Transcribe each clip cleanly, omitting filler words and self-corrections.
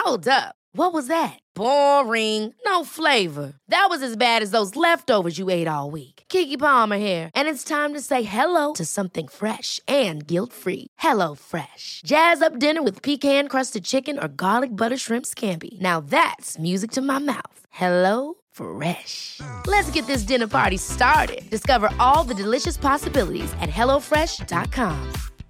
Hold up. What was that? Boring. No flavor. That was as bad as those leftovers you ate all week. Keke Palmer here, and it's time to say hello to something fresh and guilt-free. Hello Fresh. Jazz up dinner with pecan-crusted chicken or garlic butter shrimp scampi. Now that's music to my mouth. Hello Fresh. Let's get this dinner party started. Discover all the delicious possibilities at hellofresh.com.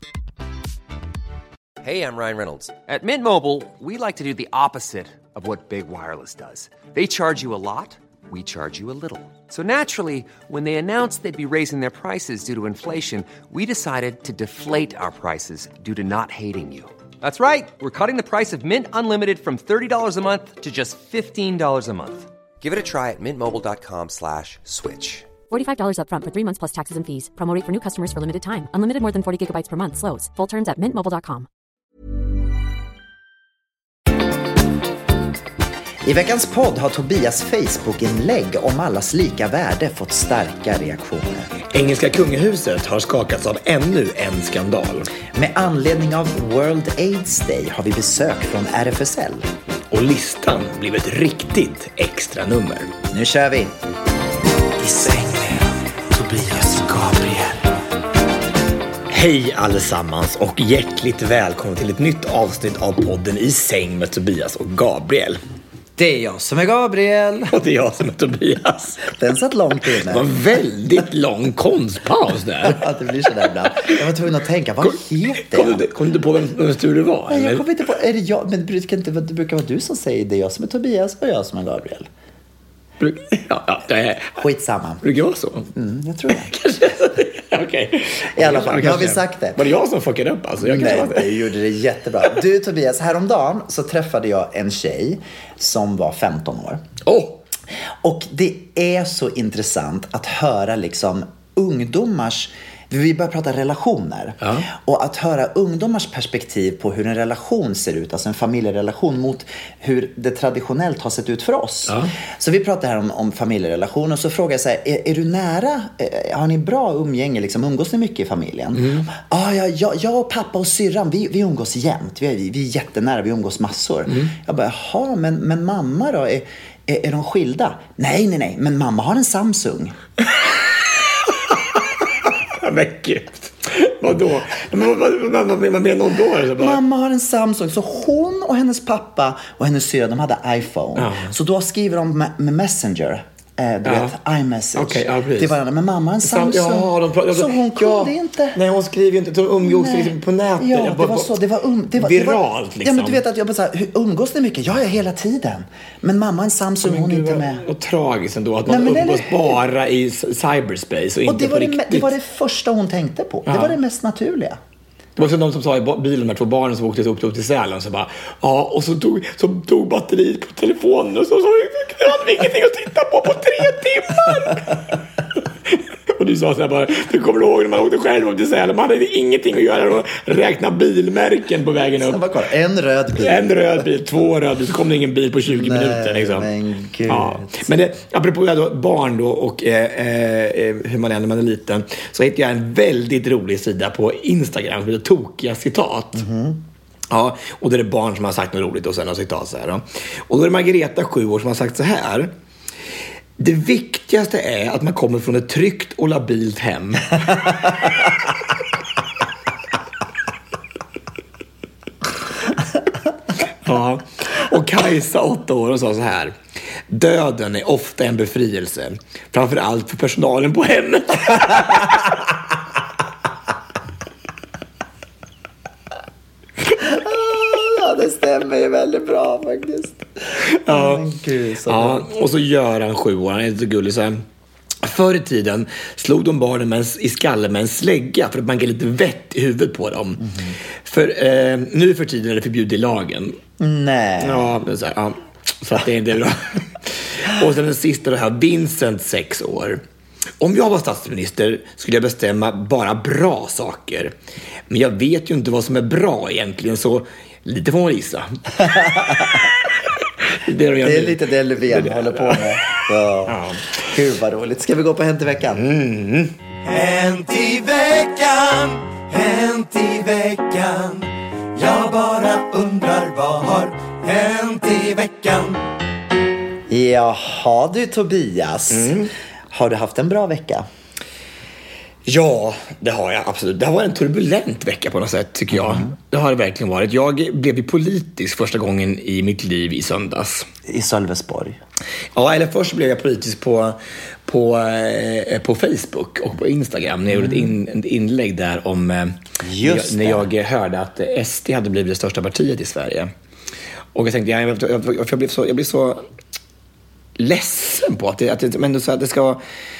Hey, I'm Ryan Reynolds. At Mint Mobile, we like to do the opposite of what Big Wireless does. They charge you a lot, we charge you a little. So naturally, when they announced they'd be raising their prices due to inflation, we decided to deflate our prices due to not hating you. That's right. We're cutting the price of Mint Unlimited from $30 a month to just $15 a month. Give it a try at mintmobile.com/switch. $45 up front for 3 months plus taxes and fees. Promo rate for new customers for limited time. Unlimited more than 40 gigabytes per month. Slows full terms at mintmobile.com. I veckans podd har Tobias Facebook-inlägg om allas lika värde fått starka reaktioner. Engelska kungahuset har skakats av ännu en skandal. Med anledning av World AIDS Day har vi besök från RFSL. Och listan blev ett riktigt extra nummer. Nu kör vi! I säng med Tobias Gabriel. Hej allesammans och hjärtligt välkommen till ett nytt avsnitt av podden I säng med Tobias och Gabriel. Det är jag som är Gabriel. Och det är jag som är Tobias. Den satt långt inne. Det var en väldigt lång konstpaus där. Att det blir sådär ibland. Jag var tvungen att tänka, vad heter jag? Kom du på vem tur det var? Nej, jag kom inte på, är det jag? Men det brukar vara du som säger det. Jag som är Tobias och jag som är Gabriel. Ja, det är... Skitsamma. Brukar det vara så? Jag tror det. Okej. I alla fall, nu har vi sagt det. Var det jag som fuckade upp alltså? Nej, du gjorde det jättebra. Du Tobias, häromdagen så träffade jag en tjej som var 15 år. Och det är så intressant att höra liksom ungdomars... Vi börjar prata relationer. Ja. Och att höra ungdomars perspektiv på hur en relation ser ut, alltså en familjerelation, mot hur det traditionellt har sett ut för oss. Ja. Så vi pratar här om familjerelation och så frågar jag så här, är du nära, har ni bra umgänge, liksom, umgås ni mycket i familjen? Jag och pappa och syrran, vi umgås jämt, vi är jättenära, vi umgås massor. Jag bara, jaha, men mamma då, är de skilda? Nej, men mamma har en Samsung. Men gud. Vadå? Vad menar hon då? Mamma har en Samsung. Så hon och hennes pappa och hennes syra, de hade iPhone. Ja. Så då skriver de med Messenger. Du vet, iMessage. Okay, till varandra. Men mamma har en Samsung. Så hon kunde inte. Nej, hon skriver ju inte. De umgås liksom på nätet. Ja, det var så. Det var viralt liksom. Ja, men du vet att jag bara så här, hur umgås ni mycket? Ja, hela tiden. Men mamma har en Samsung, hon är inte med. Och tragiskt ändå att man umgås bara i cyberspace och inte på riktigt. Det var det första hon tänkte på. Det var det mest naturliga. Det var så de som sa i bilen med 2 barnen som åkte upp till Sälen så bara, ja, och så tog batteriet på telefonen och så hade vi ingenting att titta på 3 timmar. Och du sa så här bara, du kommer ihåg när man åkte själv upp till Sälen, man hade ingenting att göra och räkna bilmärken på vägen upp. En röd bil, 2 röd bil, så kom det ingen bil på 20 minuter liksom. Men gud. Ja. Men det, apropå då, barn då och hur man är när man är liten, så hittade jag en väldigt rolig sida på Instagram som heter Tokiga citat. Ja, och det är barn som har sagt något roligt och sen har citat så här då. Och då är det Margareta, 7 år, som har sagt så här: det viktigaste är att man kommer från ett tryggt och labilt hem. Ja. Och Kajsa, 8 år, och sa så här: döden är ofta en befrielse, framförallt för personalen på hemmet. Det stämmer ju väldigt bra faktiskt. Ja, Gud, och så gör han 7 år, han är så gullig så här. Förr i tiden slog de barnen i skallen med en slägga för att banka lite vett i huvudet på dem. För nu för tiden är det förbjudet i lagen. Nej. Ja, men så här, ja, så att det är inte bra. Och sen den sista då här, Vincent, 6 år. Om jag var statsminister skulle jag bestämma bara bra saker. Men jag vet ju inte vad som är bra egentligen, så lite får man gissa. Det är lite det Löfven håller på med. Ja. Gud vad roligt. Ska vi gå på Hänt i veckan? Hänt i veckan, hänt i veckan. Jag bara undrar, vad har Hänt i veckan. Jaha du Tobias, har du haft en bra vecka? Ja, det har jag absolut. Det har varit en turbulent vecka på något sätt, tycker jag. Det har det verkligen varit. Jag blev ju politisk första gången i mitt liv i söndags. I Sölvesborg? Ja, eller först blev jag politisk på Facebook och på Instagram. När jag gjorde ett inlägg där om när jag hörde att SD hade blivit det största partiet i Sverige. Och jag tänkte, jag blev så ledsen på att det ska...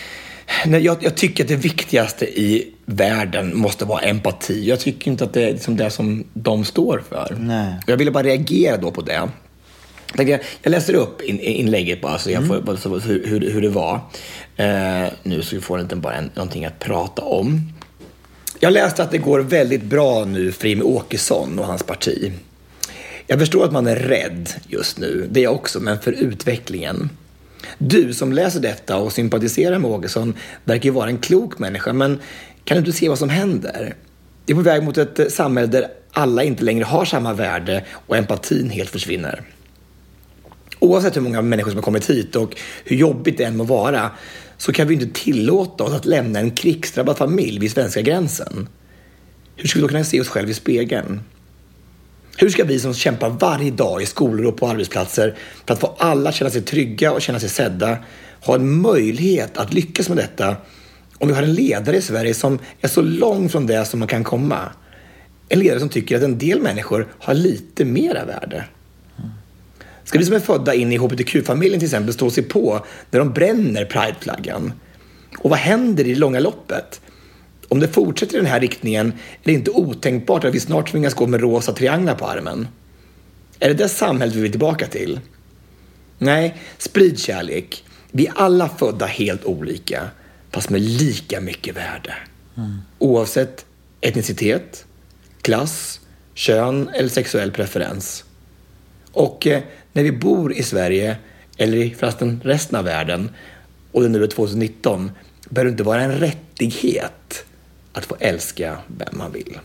Jag tycker att det viktigaste i världen måste vara empati. Jag tycker inte att det är liksom det som de står för. Nej. Jag ville bara reagera då på det. Jag läser upp inlägget bara så jag får hur det var. Nu så får inte bara någonting att prata om. Jag läste att det går väldigt bra nu för Jimmie Åkesson och hans parti. Jag förstår att man är rädd just nu, det är jag också, men för utvecklingen. Du som läser detta och sympatiserar med Åkesson verkar ju vara en klok människa, men kan du inte se vad som händer? Det är på väg mot ett samhälle där alla inte längre har samma värde och empatin helt försvinner. Oavsett hur många människor som har kommit hit och hur jobbigt det än må vara, så kan vi inte tillåta oss att lämna en krigsdrabbad familj vid svenska gränsen. Hur ska vi då kunna se oss själva i spegeln? Hur ska vi som kämpar varje dag i skolor och på arbetsplatser för att få alla känna sig trygga och känna sig sedda ha en möjlighet att lyckas med detta om vi har en ledare i Sverige som är så långt från det som man kan komma? En ledare som tycker att en del människor har lite mera värde. Ska vi som är födda in i hbtq-familjen till exempel stå sig på när de bränner prideflaggan? Och vad händer i det långa loppet? Om det fortsätter i den här riktningen är det inte otänkbart att vi snart tvingas gå med rosa trianglar på armen. Är det samhället vi vill tillbaka till? Nej, sprid kärlek. Vi är alla födda helt olika, fast med lika mycket värde. Oavsett etnicitet, klass, kön eller sexuell preferens. Och när vi bor i Sverige, eller i förresten resten av världen, och det nu är 2019, bör det inte vara en rättighet att få älska vem man vill.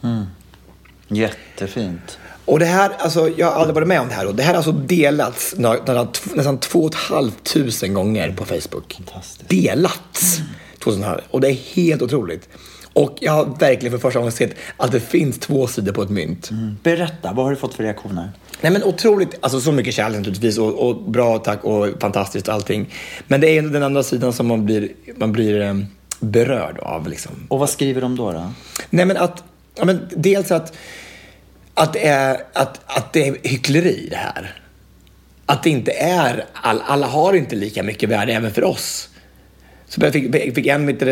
Jättefint. Och det här, alltså, jag har aldrig varit med om det här. Och det här har alltså delats nästan 2 500 gånger på Facebook. Fantastiskt. Delats. Och det är helt otroligt. Och jag har verkligen för första gången sett att det finns 2 sidor på ett mynt. Berätta, vad har du fått för reaktioner? Nej, men otroligt, alltså så mycket kärlek naturligtvis och bra, tack och fantastiskt allting. Men det är den andra sidan som man blir berörd av liksom. Och vad skriver de då? Nej, men dels att det är hyckleri det här. Att det inte är alla har inte lika mycket värde även för oss. Så jag fick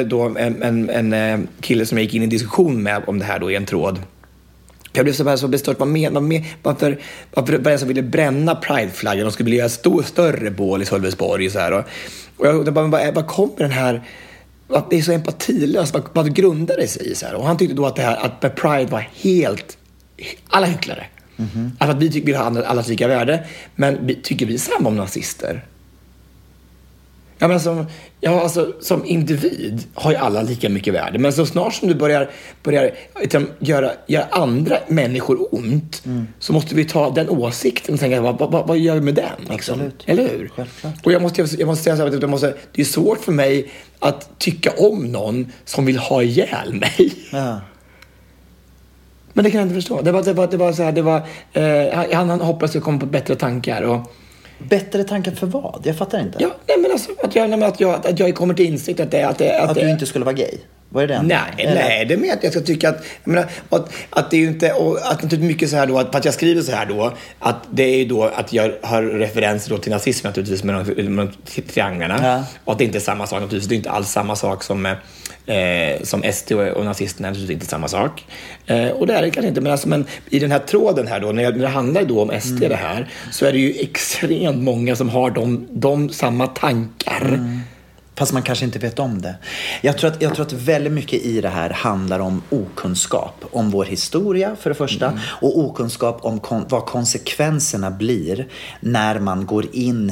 en kille som jag gick in i en diskussion med om det här då i en tråd. Jag blev så bestört. Varför var det som ville bränna prideflaggan och skulle bli en större bål i Sölvesborg och så här. Och jag bara, vad kommer den här... Det är så empatilöst. Vad grundar det sig i så här? Och han tyckte då att det här att Pride var helt... Alla hycklare. Att vi vill ha allas lika värde. Men tycker vi samma om nazister? Ja, men som individ har ju alla lika mycket värde. Men så snart som du börjar göra andra människor ont, så måste vi ta den åsikten och tänka, vad gör vi med den? Liksom? Absolut. Eller hur? Självklart. Och jag måste säga så här, det är svårt för mig att tycka om någon som vill ha ihjäl mig. Ja. Men det kan jag inte förstå. Det var så här, han hoppas att komma på bättre tankar och... Bättre tankar för vad? Jag fattar inte. Ja, nej, men alltså att jag kommer till insikt att du inte skulle vara gay. Vad är det? Nej, det är med att jag ska tycka att jag menar, att det är ju inte, och att det är mycket så här då, att jag skriver så här då, att det är ju då att jag har referenser då till nazism naturligtvis med de trianglarna. Ja. Och att det inte är samma sak naturligtvis. Det är inte alls samma sak som SD och nazisterna, naturligtvis inte samma sak. Och det är det kanske inte, men i den här tråden här då, när det handlar då om SD det här, så är det ju extremt många som har de samma tankar. Fast man kanske inte vet om det. Jag tror att väldigt mycket i det här handlar om okunskap. Om vår historia för det första. Och okunskap om vad konsekvenserna blir när man går in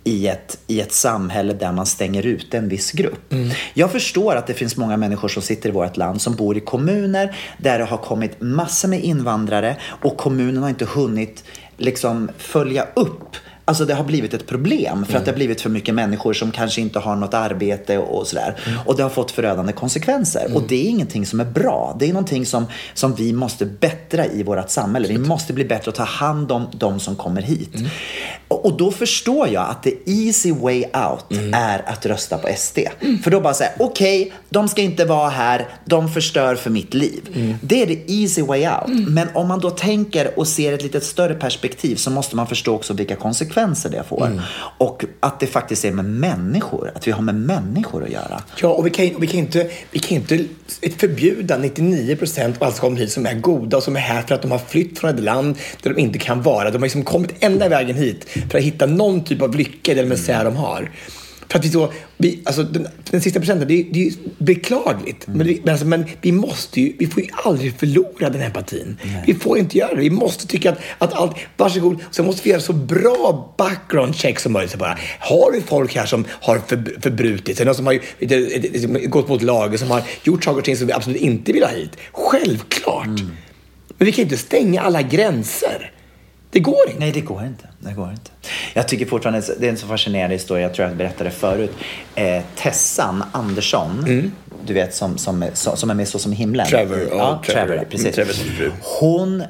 i ett samhälle där man stänger ut en viss grupp. Jag förstår att det finns många människor som sitter i vårt land som bor i kommuner där det har kommit massor med invandrare och kommunen har inte hunnit liksom följa upp. Alltså det har blivit ett problem för att det har blivit för mycket människor som kanske inte har något arbete och sådär. Och det har fått förödande konsekvenser. Och det är ingenting som är bra. Det är någonting som vi måste bättra i vårt samhälle. Vi måste bli bättre att ta hand om de som kommer hit. Och då förstår jag att the easy way out är att rösta på SD. För då bara säga, okej, de ska inte vara här. De förstör för mitt liv. Det är the easy way out. Men om man då tänker och ser ett lite större perspektiv så måste man förstå också vilka konsekvenser det får. Och att det faktiskt är med människor. Att vi har med människor att göra. Ja, och vi kan inte förbjuda 99% av alla som kommer hit som är goda och som är här för att de har flytt från ett land där de inte kan vara. De har liksom kommit ända vägen hit för att hitta någon typ av lycka eller misär de har. För att alltså den sista procenten, det är ju beklagligt. Men vi får ju aldrig förlora den empatin. Vi får inte göra det. Vi måste tycka att allt, varsågod, så måste vi göra så bra background check som möjligt. Bara, har vi folk här som har förbrutit sig, någon som har gått mot lagen, som har gjort saker och ting som vi absolut inte vill ha hit? Självklart. Men vi kan inte stänga alla gränser. Det går inte. Nej, det går inte. Jag tycker fortfarande det är en så fascinerande historia. Jag tror jag berättade förut. Tessan Andersson, du vet som är med Så som i himlen. Trevor, precis. Hon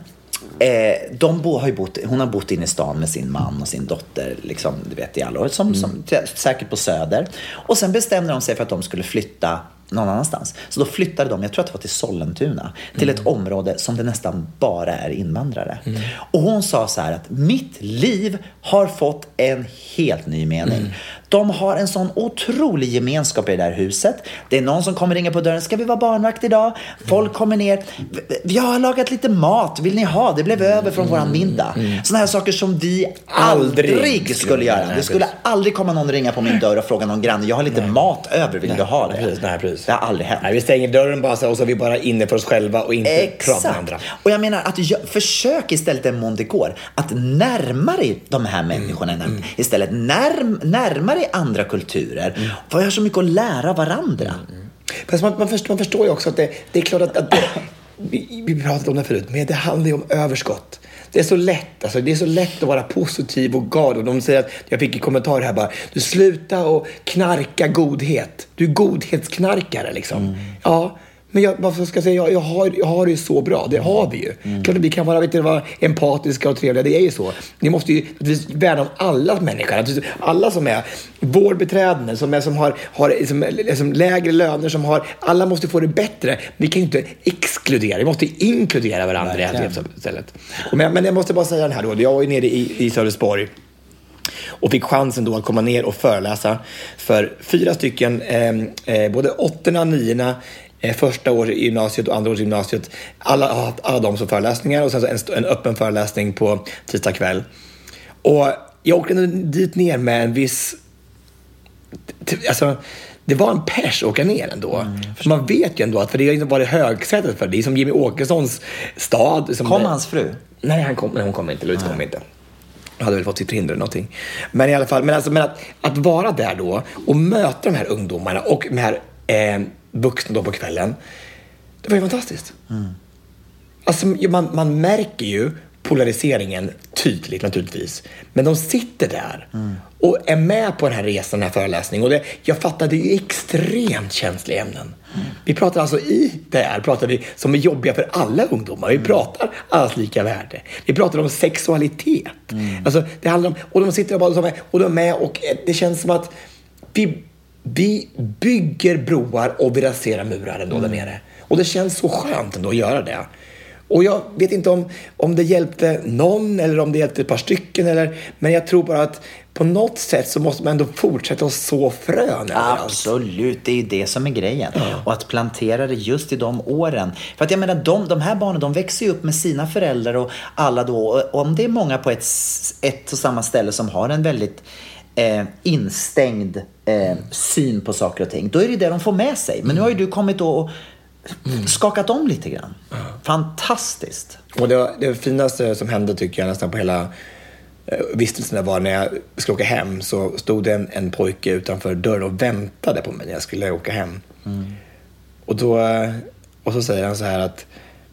hon har bott inne i stan med sin man och sin dotter liksom, du vet, i alla år som säkert på Söder. Och sen bestämde de sig för att de skulle flytta någon annanstans. Så då flyttade de, jag tror att det var till Sollentuna, till ett område som det nästan bara är invandrare. Och hon sa så här att mitt liv har fått en helt ny mening. De har en sån otrolig gemenskap i det där huset. Det är någon som kommer ringa på dörren. Ska vi vara barnvakt idag? Folk kommer ner. Vi har lagat lite mat. Vill ni ha? Det blev över från våran middag. Såna här saker som vi aldrig skulle göra. Det skulle aldrig komma någon ringa på min dörr och fråga någon granne. Jag har lite mat över. Vill du ha det? Precis. Det har aldrig hänt. Nej, vi stänger dörren bara och så är vi bara inne för oss själva och inte pratar med andra. Och jag menar att försök istället en mån det går att närmare de här människorna istället närmare andra kulturer. För jag har så mycket att lära varandra. Fast man förstår ju också att det är klart att vi pratade om det förut, men det handlar ju om överskott. Det är så lätt, alltså det är så lätt att vara positiv och glad. Och de säger att, jag fick i kommentar här bara, du sluta och knarka godhet. Du är godhetsknarkare liksom. Ja, men vad ska jag säga, jag har det ju så bra. Det har vi ju. Klart att vi kan vara empatiska och trevliga, det är ju så. Ni måste ju värna om alla människor. Alla som är vårdbiträden, som har lägre löner, som har, alla måste få det bättre. Vi kan ju inte exkludera, vi måste inkludera varandra istället. Men jag måste bara säga den här då. Jag var ju nere i Sölvesborg och fick chansen då att komma ner och föreläsa för 4 stycken, både 8:orna, 9:orna, första år i gymnasiet och andra års gymnasiet. Alla de som föreläsningar och sen så en öppen föreläsning på tisdag kväll. Och jag åkte dit ner med en viss, alltså det var en pers att åka ner ändå. För man vet ju ändå att, för det har inte varit högsätet för det är som Jimmy Åkessons stad. Kom hans fru? Nej, hon kom inte. Louise kom inte. Jag hade väl fått sitt hinder eller någonting. Men i alla fall, men att vara där då och möta de här ungdomarna och de här vuxna då på kvällen, det var ju fantastiskt. Alltså man märker ju polariseringen tydligt naturligtvis, men de sitter där och är med på den här resan, den här föreläsningen, och jag fattade ju extremt känsliga ämnen. Vi pratar alltså pratar vi som är jobbiga för alla ungdomar. Vi pratar allas lika värde. Vi pratar om sexualitet. Alltså det handlar om, och de sitter och de är med, och det känns som att vi bygger broar och vi raserar murar ändå där nere. Och det känns så skönt ändå att göra det. Och jag vet inte om det hjälpte någon eller om det hjälpte ett par stycken. Men jag tror bara att på något sätt så måste man ändå fortsätta att så frön. Absolut, det är ju det som är grejen. Och att plantera det just i de åren. För att jag menar, de här barnen, de växer ju upp med sina föräldrar och alla då. Och om det är många på ett och samma ställe som har en väldigt instängd syn på saker och ting, då är det de får med sig. Men nu har ju du kommit då och skakat om lite grann. Fantastiskt. Och det finaste som hände, tycker jag, nästan på hela vistelserna var när jag skulle åka hem, så stod det en pojke utanför dörren och väntade på mig när jag skulle åka hem. Och så säger han så här att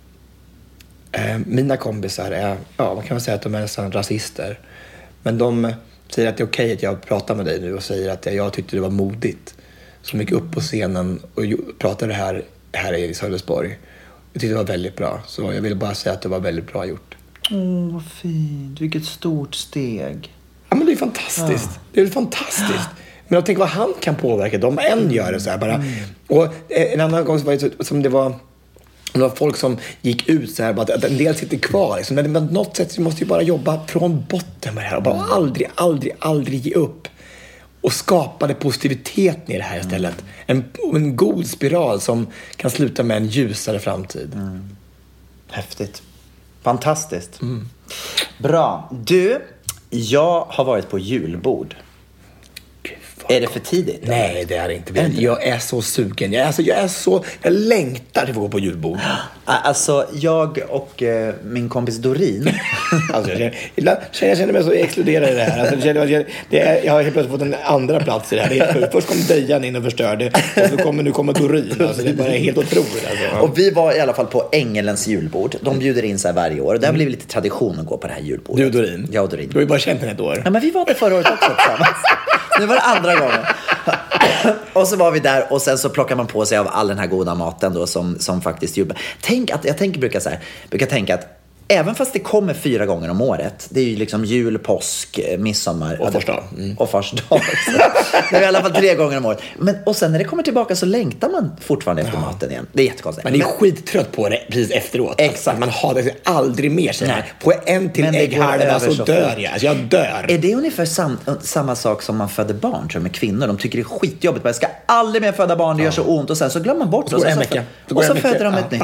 mina kompisar är, man kan väl säga att de är nästan rasister, men de säger att det är okej att jag pratar med dig nu och säger att jag tyckte det var modigt så mycket upp på scenen och pratade här i Sölvesborg. Jag tyckte det var väldigt bra, så jag ville bara säga att det var väldigt bra gjort. Vad fint, vilket stort steg. Ja, men det är fantastiskt. Det är fantastiskt. Men jag tänker vad han kan påverka. De än gör det så här bara. Och en annan gång så var det som det var folk som gick ut så här, bara att en del sitter kvar. Liksom. Men på något sätt så måste ju bara jobba från botten med det här. Och bara aldrig ge upp. Och skapade positiviteten i det här istället. En god spiral som kan sluta med en ljusare framtid. Häftigt. Fantastiskt. Bra. Du, jag har varit på julbord. Är det för tidigt? Nej, det är det inte. Jag är så sugen. Jag längtar till att gå på julbord. Alltså, jag och min kompis Dorin. Alltså, jag känner mig så exkluderad i det här. Alltså, jag har helt plötsligt fått en andra plats i det här. Först kom Dejan in och förstörde. Och nu kommer Dorin. Alltså, det är bara helt otroligt. Alltså. Och vi var i alla fall på Ängelens julbord. De bjuder in så här varje år. Och det har blivit lite tradition att gå på det här julbordet. Du och Dorin? Jag och Dorin. Du har ju bara känt den ett år. Ja, men vi var där förra året också tillsammans. Nu var det andra gången. Och så var vi där och sen så plockar man på sig av all den här goda maten då som faktiskt jublar. Jag brukar tänka att även fast det kommer 4 gånger om året, det är ju liksom jul, påsk, midsommar och farsdag. Och farsdag. Det är i alla fall 3 gånger om året. Och sen när det kommer tillbaka så längtar man fortfarande efter maten igen. Det är jättekonstigt. Man är skittrött på det precis efteråt. Exakt. Man har det aldrig mer. Får jag en till ägghalva så dör jag. Alltså jag dör. Är det ungefär samma sak som man föder barn, tror jag, med kvinnor? De tycker det är skitjobbigt. Jag ska aldrig mer föda barn, det gör så ont. Och sen så glömmer man bort det. Och så föder de ett nytt.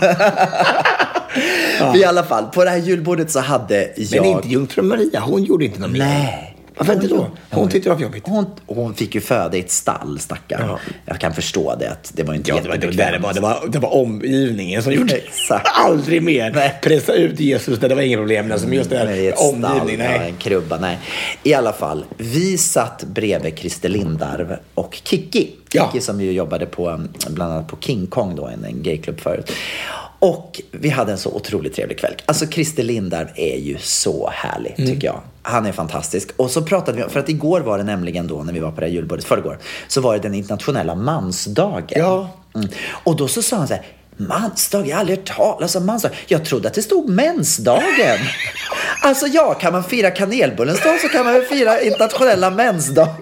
I alla fall, på det här julbordet så hade jag... Men inte jungfru Maria, hon gjorde inte något mer. Nej. Varför inte då? Hon tyckte det var jobbigt. Hon fick ju föda i ett stall, stackar. Ja. Jag kan förstå det, att det var inte jättebekvämt. Det var omgivningen som gjorde aldrig mer. Nej. Pressa ut Jesus, det var inga problem. Som just det här omgivningen. En krubba, nej. I alla fall, vi satt bredvid Christer Lindarw och Kiki. Kiki som ju jobbade bland annat på King Kong då, en gayklubb förut. Och vi hade en så otroligt trevlig kväll. Alltså Christer Lindarw är ju så härlig, tycker jag. Han är fantastisk. Och så pratade vi, för att igår var det nämligen då, när vi var på det här julbordet, förrgår, så var det den internationella mansdagen. Ja. Och då så sa han så här: mansdag, jag har aldrig hört talas om mansdag. Jag trodde att det stod mensdagen. Alltså kan man fira kanelbullens dag så kan man väl fira internationella mensdagen.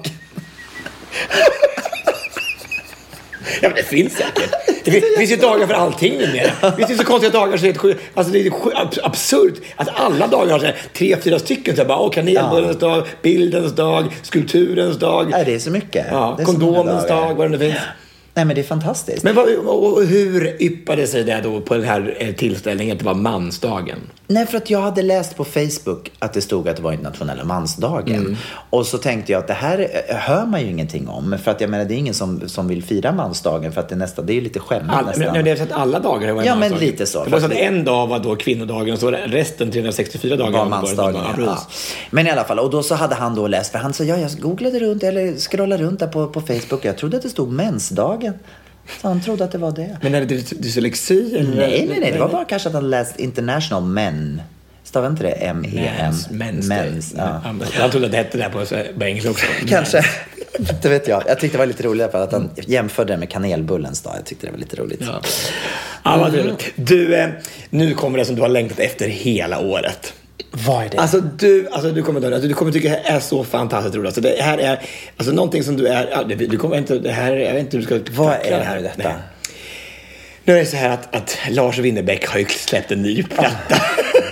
Ja, men det finns säkert. Det finns ju dagar för allting numera. Det finns så konstiga dagar så det är absurt att alla dagar har 3-4 stycken. Så bara, kanelbullens dag, bildens dag, skulpturens dag. Nej, det är så mycket. Ja, kondomens dag, vad det nu finns. Nej, men det är fantastiskt. Men hur yppade sig det då på den här tillställningen att det var mansdagen? Nej, för att jag hade läst på Facebook att det stod att det var internationella mansdagen. Och så tänkte jag att det här hör man ju ingenting om. För att jag menar, det är ingen som vill fira mansdagen. För att det är ju lite skämmigt nästan. Men det är så att alla dagar var mansdagen. Men lite så. Det var så att en dag var då kvinnodagen och så resten 364 dagar var mansdagen. Ja. Men i alla fall, och då så hade han då läst. För han sa, jag googlade runt eller scrollade runt där på Facebook. Jag trodde att det stod mensdagen. Så han trodde att det var det. Men är det dyslexi? Eller? Nej. Det var bara kanske att han läst International Men. Stavar inte det? M-E-M. Mens. Ja. Han trodde att det hette det på engelska också. Kanske. Det vet jag. Jag tyckte det var lite roligt för att han jämförde det med kanelbullens dag. Jag tyckte det var lite roligt. Ja, vad roligt. Du, nu kommer det som du har längtat efter hela året. Vad är det? Alltså du kommer tycka det här är så fantastiskt roligt. Alltså det här är alltså någonting som du är, du kommer inte, det här, jag vet inte hur du ska. Vad är det här i detta? Nej. Nu är det så här att Lars Winnerbäck har ju släppt en ny platta.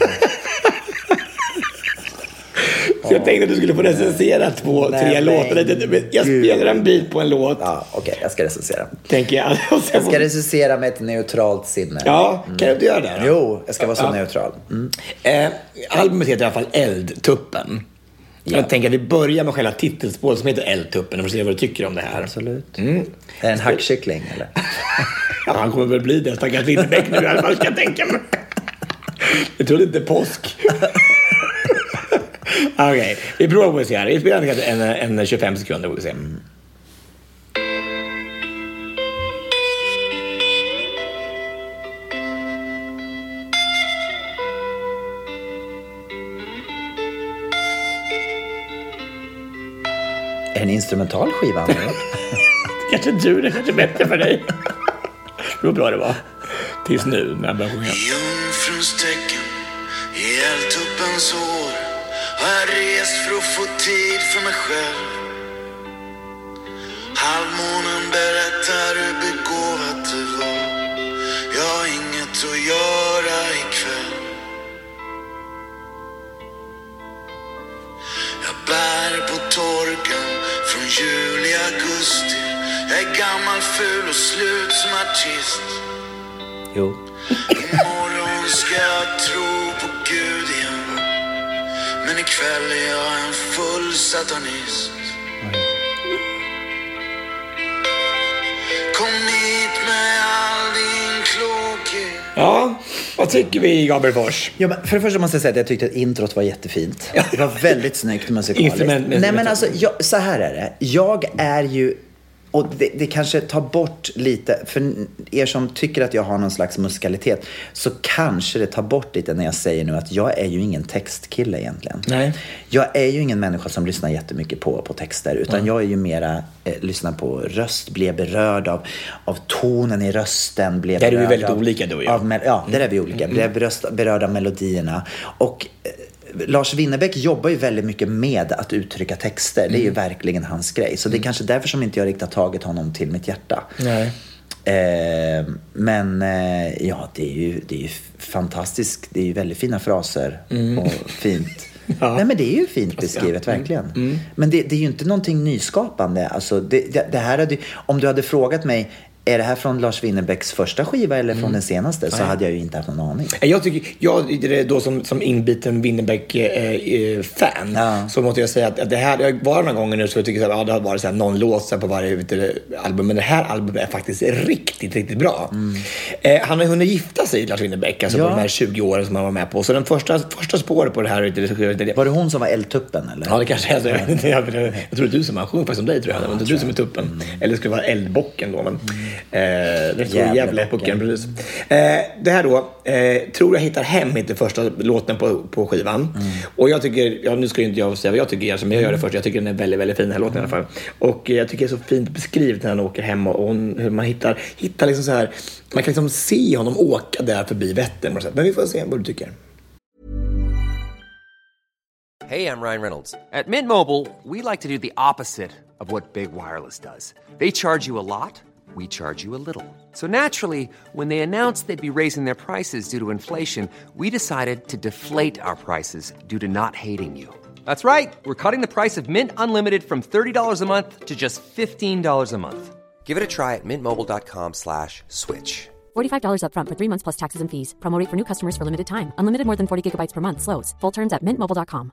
Så jag tänkte att du skulle få recensera 2-3 låtar. Jag spelar en bit på en låt. Ja, okej, jag ska recensera. Tänker jag. Jag ska recensera med ett neutralt sinne. Ja, kan du inte göra det då? Jo, jag ska vara så neutral. Albumet heter i alla fall Eldtuppen. Jag tänker att vi börjar med själva titelspåret som heter Eldtuppen och får se vad du tycker om det här. Absolut. Är det en hackkyckling eller? Ja, han kommer väl bli det. Stackars Winnerbäck nu i alla fall, ska jag tänka mig. Jag trodde inte påsk. Okej, vi provar på att se här. Vi spelar kanske en 25 sekunder, får vi se. En instrumental skiva nu. Kanske det kanske bättre för dig. Hur bra det var. Tills nu när jag börjar sjunga. Jungfruns tecken i eldtuppens hår har jag rest för att få tid för mig själv. Halvmånen berättar hur begåvat det var. Jag har inget att göra ikväll. Jag bär på torken från juli, augusti. Jag är gammal, ful och slut som artist. Jo. Imorgon ska jag tro på Gud igen. Men ikväll är jag en full satanist. Kom hit med all din klokhet. Ja, vad tycker vi, Gabriel Fors? Ja, men för det första måste jag säga att jag tyckte att introt var jättefint. Det var väldigt snyggt musikaliskt. Nej, men alltså, så här är det. Jag är ju... Och det kanske tar bort lite, för er som tycker att jag har någon slags musikalitet, så kanske det tar bort lite när jag säger nu att jag är ju ingen textkille egentligen. Nej. Jag är ju ingen människa som lyssnar jättemycket på texter, utan jag är ju mera lyssnar på röst, blir berörd av tonen i rösten. Där är vi väldigt olika du och jag. Ja, där är vi olika. Blir berörd av melodierna. Och Lars Winnerbäck jobbar ju väldigt mycket med att uttrycka texter. Det är ju verkligen hans grej. Så det är kanske därför som inte jag riktigt har tagit honom till mitt hjärta. Nej. Men ja, det är ju fantastiskt. Det är ju väldigt fina fraser och fint. Ja. Nej, men det är ju fint beskrivet, verkligen. Men det är ju inte någonting nyskapande. Alltså, det här hade, om du hade frågat mig, är det här från Lars Winnerbäcks första skiva eller från den senaste, så hade jag ju inte haft någon aning. Jag tycker, det är då som inbiten Winnerbäck-fan, så måste jag säga att det här, jag var några gånger nu så jag tycker att det har varit så här, någon låt på varje album, men det här albumet är faktiskt riktigt, riktigt bra. Han har hunnit gifta sig, Lars Winnerbäck, alltså på de här 20 åren som han var med på. Så den första spåret på det här... Var det hon som var eldtuppen, eller? Ja, det kanske är så. Jag tror det är du som har sjungit faktiskt om dig, tror jag. Det var inte du som är tuppen. Eller skulle vara eldbocken då, men... Det är så jävla pucken, precis. Det här då, tror jag hittar hem inte första låten på skivan. Och jag tycker, nu ska ju inte jag säga vad jag tycker, men jag gör det först. Jag tycker den är väldigt, väldigt fin, den här låten i alla fall. Och jag tycker det är så fint beskrivet när han åker hem och hur man hittar liksom så här, man kan liksom se honom åka där förbi Vättern. Men vi får se vad du tycker. Hey, I'm Ryan Reynolds. At Mint Mobile, we like to do the opposite of what Big Wireless does. They charge you a lot. We charge you a little. So naturally, when they announced they'd be raising their prices due to inflation, we decided to deflate our prices due to not hating you. That's right. We're cutting the price of Mint Unlimited from $30 a month to just $15 a month. Give it a try at mintmobile.com/switch. $45 up front for 3 months plus taxes and fees. Promo rate for new customers for limited time. Unlimited more than 40 gigabytes per month. Slows full terms at mintmobile.com.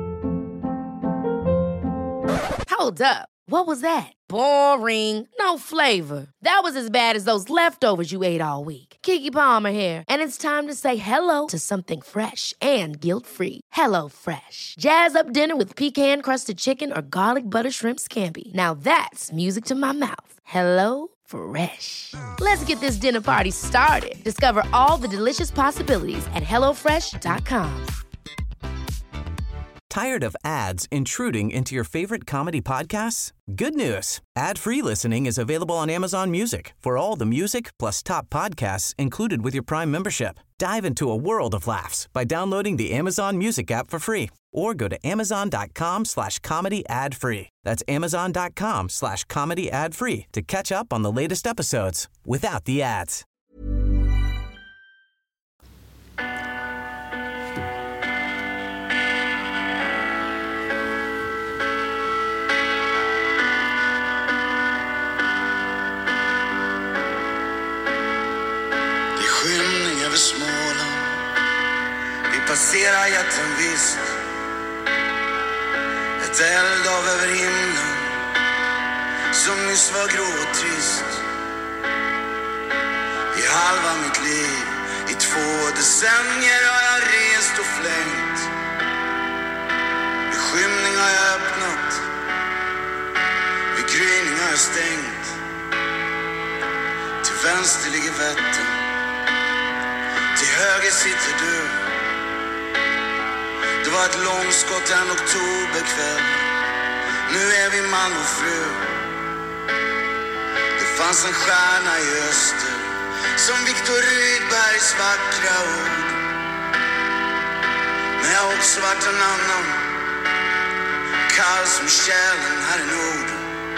Hold up. What was that? Boring. No flavor. That was as bad as those leftovers you ate all week. Keke Palmer here, and it's time to say hello to something fresh and guilt-free. Hello Fresh. Jazz up dinner with pecan-crusted chicken or garlic butter shrimp scampi. Now that's music to my mouth. Hello Fresh. Let's get this dinner party started. Discover all the delicious possibilities at hellofresh.com. Tired of ads intruding into your favorite comedy podcasts? Good news. Ad-free listening is available on Amazon Music for all the music plus top podcasts included with your Prime membership. Dive into a world of laughs by downloading the Amazon Music app for free or go to amazon.com/comedy ad-free. That's amazon.com/comedy ad-free to catch up on the latest episodes without the ads. Småland. Vi passerar jätten visst. Ett eldhav över himlen som nyss var grå och trist. I halva mitt liv, i 2 decennier har jag rest och flängt. vänster ligger Vättern. Till höger sitter du. Det var ett långskott en oktoberkväll. Nu är vi man och fru. Det fanns en stjärna i öster, som Viktor Rydbergs vackra ord. Men jag har också varit en annan, kall som kärlen här i nord.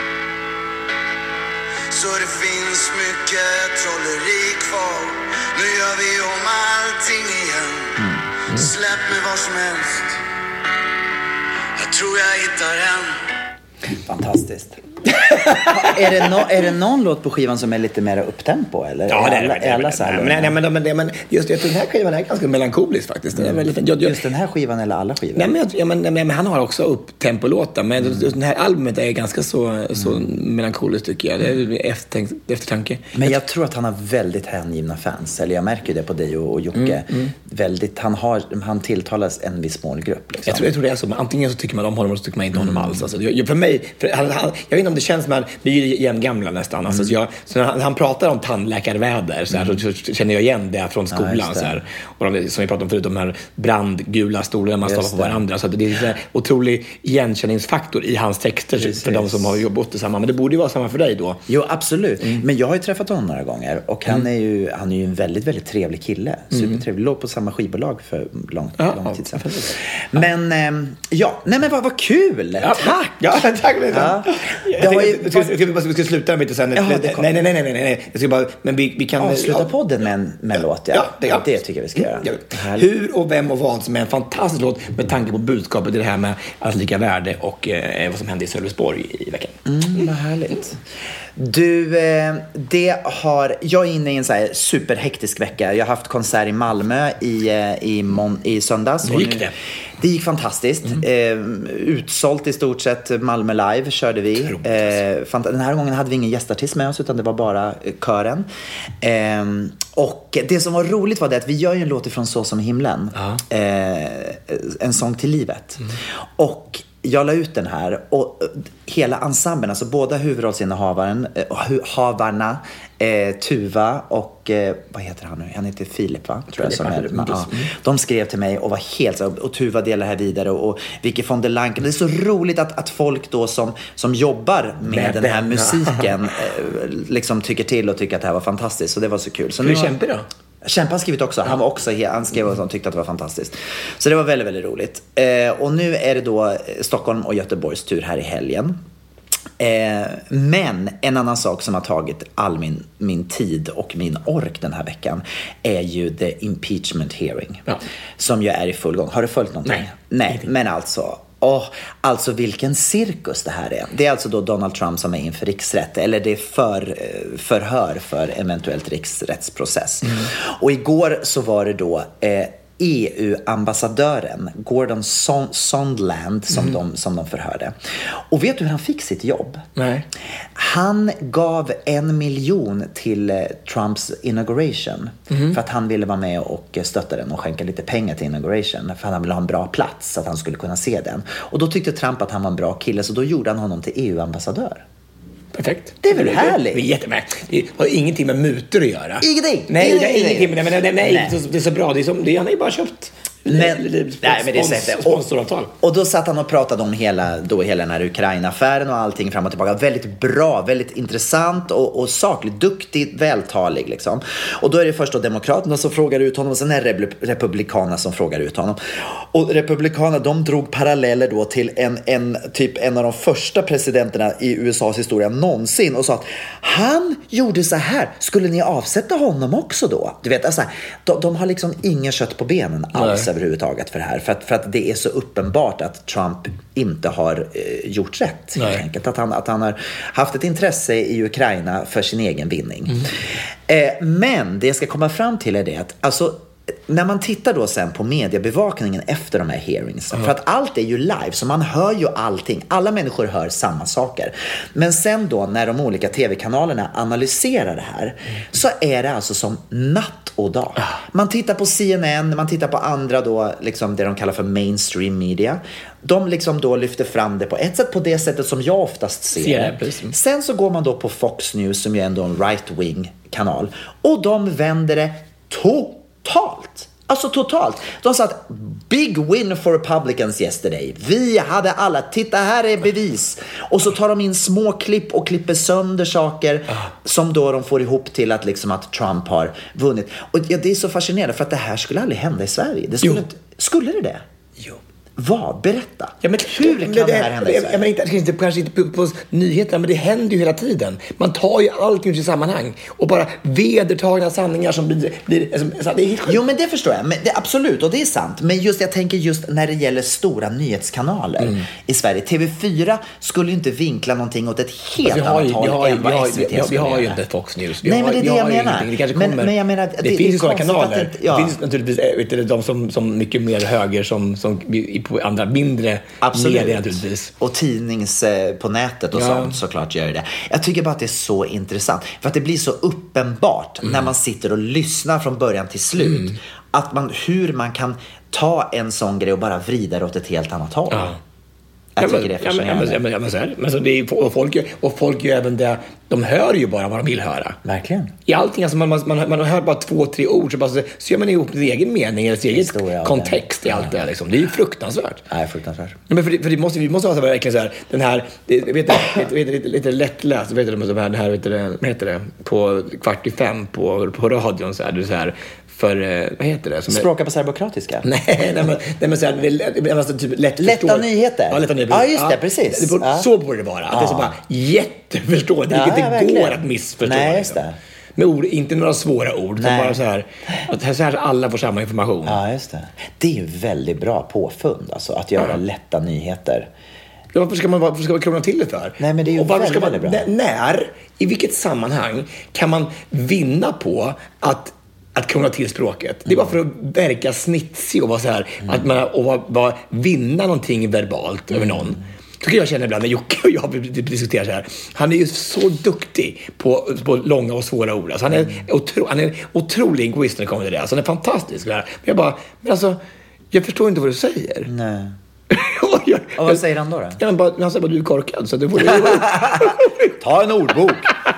Så det finns mycket trolleri kvar. Nu gör vi om allting igen. Släpp mig var som helst. Jag tror jag hittar en. Fantastiskt. Är det någon låt på skivan som är lite mer upptempo eller? Ja, det är alla så här. Men just den här skivan är ganska melankolisk faktiskt. Det är väldigt, just den här skivan eller alla skivor? Men han har också upptempolåtar. Men just den här albumet är ganska så melankoliskt tycker jag. Det är eftertanke. Men jag tror att han har väldigt hängivna fans. Eller jag märker det på dig och Jocke. Väldigt, han tilltalas en viss målgrupp. Liksom. Jag tror det är så. Antingen så tycker man om honom eller så tycker man inte om honom alls. Alltså, för mig, jag vet inte om det känns som att vi är jämngamla nästan. Alltså, så när han pratar om tandläkarväder så känner jag igen det från skolan. Så här. Och som vi pratade om förut, de här brandgula stolarna man står på varandra. Så det är en otrolig igenkänningsfaktor i hans texter för de som har jobbat tillsammans. Men det borde ju vara samma för dig då. Jo, absolut. Men jag har ju träffat honom några gånger. Och han är ju en väldigt, väldigt trevlig kille. Supertrevlig. Låg på samma skivbolag för lång tid sedan. Men, men vad kul! Ja, tack! Ja, tack! Vi ska sluta med det sen. Nej. Jag ska bara, men vi kan avsluta podden med en låt. Det tycker jag vi ska göra. Hur och vem och vad som är en fantastisk låt med tanke på budskapet i det här med allt lika värde och vad som hände i Sölvesborg i veckan. Vad härligt. Du, jag är inne i en så här superhektisk vecka. Jag har haft konsert i Malmö i söndags. Hur gick det? Det gick fantastiskt. Utsålt i stort sett. Malmö Live körde vi. Den här gången hade vi ingen gästartist med oss utan det var bara kören. Och det som var roligt var det att vi gör ju en låt ifrån Så som himlen. En sång till livet. Och jag la ut den här och hela ensemblen, alltså båda huvudrollsinnehavarna, Tuva och vad heter han nu? Han heter Filip, va? Tror jag, som är, de skrev till mig och var helt, och Tuva delar här vidare och Vicky von der Lanken. Det är så roligt att folk då som jobbar med den här musiken liksom tycker till och tycker att det här var fantastiskt, så det var så kul. Så nu Kämpe då? Kämpa har skrivit också. Han skrev och han tyckte att det var fantastiskt. Så det var väldigt, väldigt roligt. Och nu är det då Stockholm och Göteborgs tur här i helgen. Men en annan sak som har tagit all min tid och min ork den här veckan är ju the impeachment hearing. Som ju är i full gång. Har du följt någonting? Nej, men alltså vilken cirkus det här är. Det är alltså då Donald Trump som är inför riksrätt, eller det är förhör för eventuellt riksrättsprocess. Och igår så var det då EU-ambassadören Gordon Sondland som de förhörde. Och vet du hur han fick sitt jobb? Nej. Han gav 1 miljon till Trumps inauguration för att han ville vara med och stötta den och skänka lite pengar till inauguration för att han ville ha en bra plats så att han skulle kunna se den. Och då tyckte Trump att han var en bra kille, så då gjorde han honom till EU-ambassadör. Perfekt. Det är väl härligt? Det är jättemärkt. Det har ingenting med mutor att göra. Ingenting? Nej, det är så bra. Det han har ju bara köpt. Men det är sättet. Och då satt han och pratade om hela den här Ukraina-affären och allting fram och tillbaka. Väldigt bra, väldigt intressant och sakligt, duktigt, vältalig liksom. Och då är det först då demokraterna som frågar ut honom och sen är det republikanerna som frågar ut honom. Och republikanerna, de drog paralleller då till en av de första presidenterna i USAs historia någonsin och sa att han gjorde så här. Skulle ni avsätta honom också då? Du vet, alltså, de har liksom ingen kött på benen alls överhuvudtaget för det här. För att det är så uppenbart att Trump inte har gjort rätt. Helt enkelt. Att han har haft ett intresse i Ukraina för sin egen vinning. Men det jag ska komma fram till är det att alltså, när man tittar då sen på mediebevakningen efter de här hearings, för att allt är ju live så man hör ju allting, alla människor hör samma saker, men sen då när de olika tv-kanalerna analyserar det här så är det alltså som natt och dag. Man tittar på CNN, man tittar på andra då liksom det de kallar för mainstream media. De liksom då lyfter fram det på ett sätt, på det sättet som jag oftast ser det. Sen så går man då på Fox News som är ändå en right-wing kanal. Och de vänder det totalt. Alltså totalt. De sa att big win for Republicans yesterday. Vi hade alla, titta här är bevis. Och så tar de in små klipp och klipper sönder saker som då de får ihop till att, liksom, att Trump har vunnit. Och det är så fascinerande för att det här skulle aldrig hända i Sverige. Det skulle det? Jo. Vad? Berätta. Ja, men, hur kan det här hända i Sverige? Kanske inte på nyheterna, men det händer ju hela tiden. Man tar ju allting i sammanhang och bara vedertagna sanningar som blir det är helt... Jo, men det förstår jag. Men absolut, och det är sant. Men jag tänker just när det gäller stora nyhetskanaler i Sverige. TV4 skulle ju inte vinkla någonting åt ett helt annat håll än vad SVT vi har ju inte Fox News. Nej, men det är det jag menar. Det kanske kommer. Men jag menar, det finns ju sådana kanaler. Det finns naturligtvis de som mycket mer höger som på andra mindre medier naturligtvis. Och tidnings på nätet och sånt såklart gör det. Jag tycker bara att det är så intressant. För att det blir så uppenbart när man sitter och lyssnar från början till slut. Att hur man kan ta en sån grej och bara vrida det åt ett helt annat håll. Jag tycker det är fascinerande. Men så det är, folk gör även det. De hör ju bara vad de vill höra. Verkligen. I allting, alltså man hör bara 2-3 ord så gör man ihop sin egen mening eller sin egen kontext i allt det liksom. Det är ju fruktansvärt. Nej, fruktansvärt. Men för vi måste ha så verkligen så här den här lite lättläst vet du den här vad heter det på 4:45 på radion så är det så här för vad heter det som språka på serbokratiska. Nej men så här det är typ lätta nyheter. Ja, lätta nyheter. Ja, just det, precis. Så borde det vara. Att det är så bara jätteförståeligt. Det går att missförstå. Nej, just det. Med ord, inte några svåra ord, utan bara så här alla får samma information. Ja, just det. Det är ju väldigt bra påfund alltså, att göra lätta nyheter. Ja, varför ska man krona till det för? Nej, men det är ju väldigt bra. I vilket sammanhang kan man vinna på att krona till språket? Det är bara för att verka snitsig och vara så här att man bara vinna någonting verbalt över någon. Tycker jag känner ibland när Jocke och jag diskuterar så här. Han är ju så duktig på långa och svåra ord. Alltså han är otrolig egoist när det kommer till det. Alltså han är fantastisk. Men jag förstår inte vad du säger. Nej. Och vad säger han då? Han säger bara du är korkad. Så du får ta en ordbok.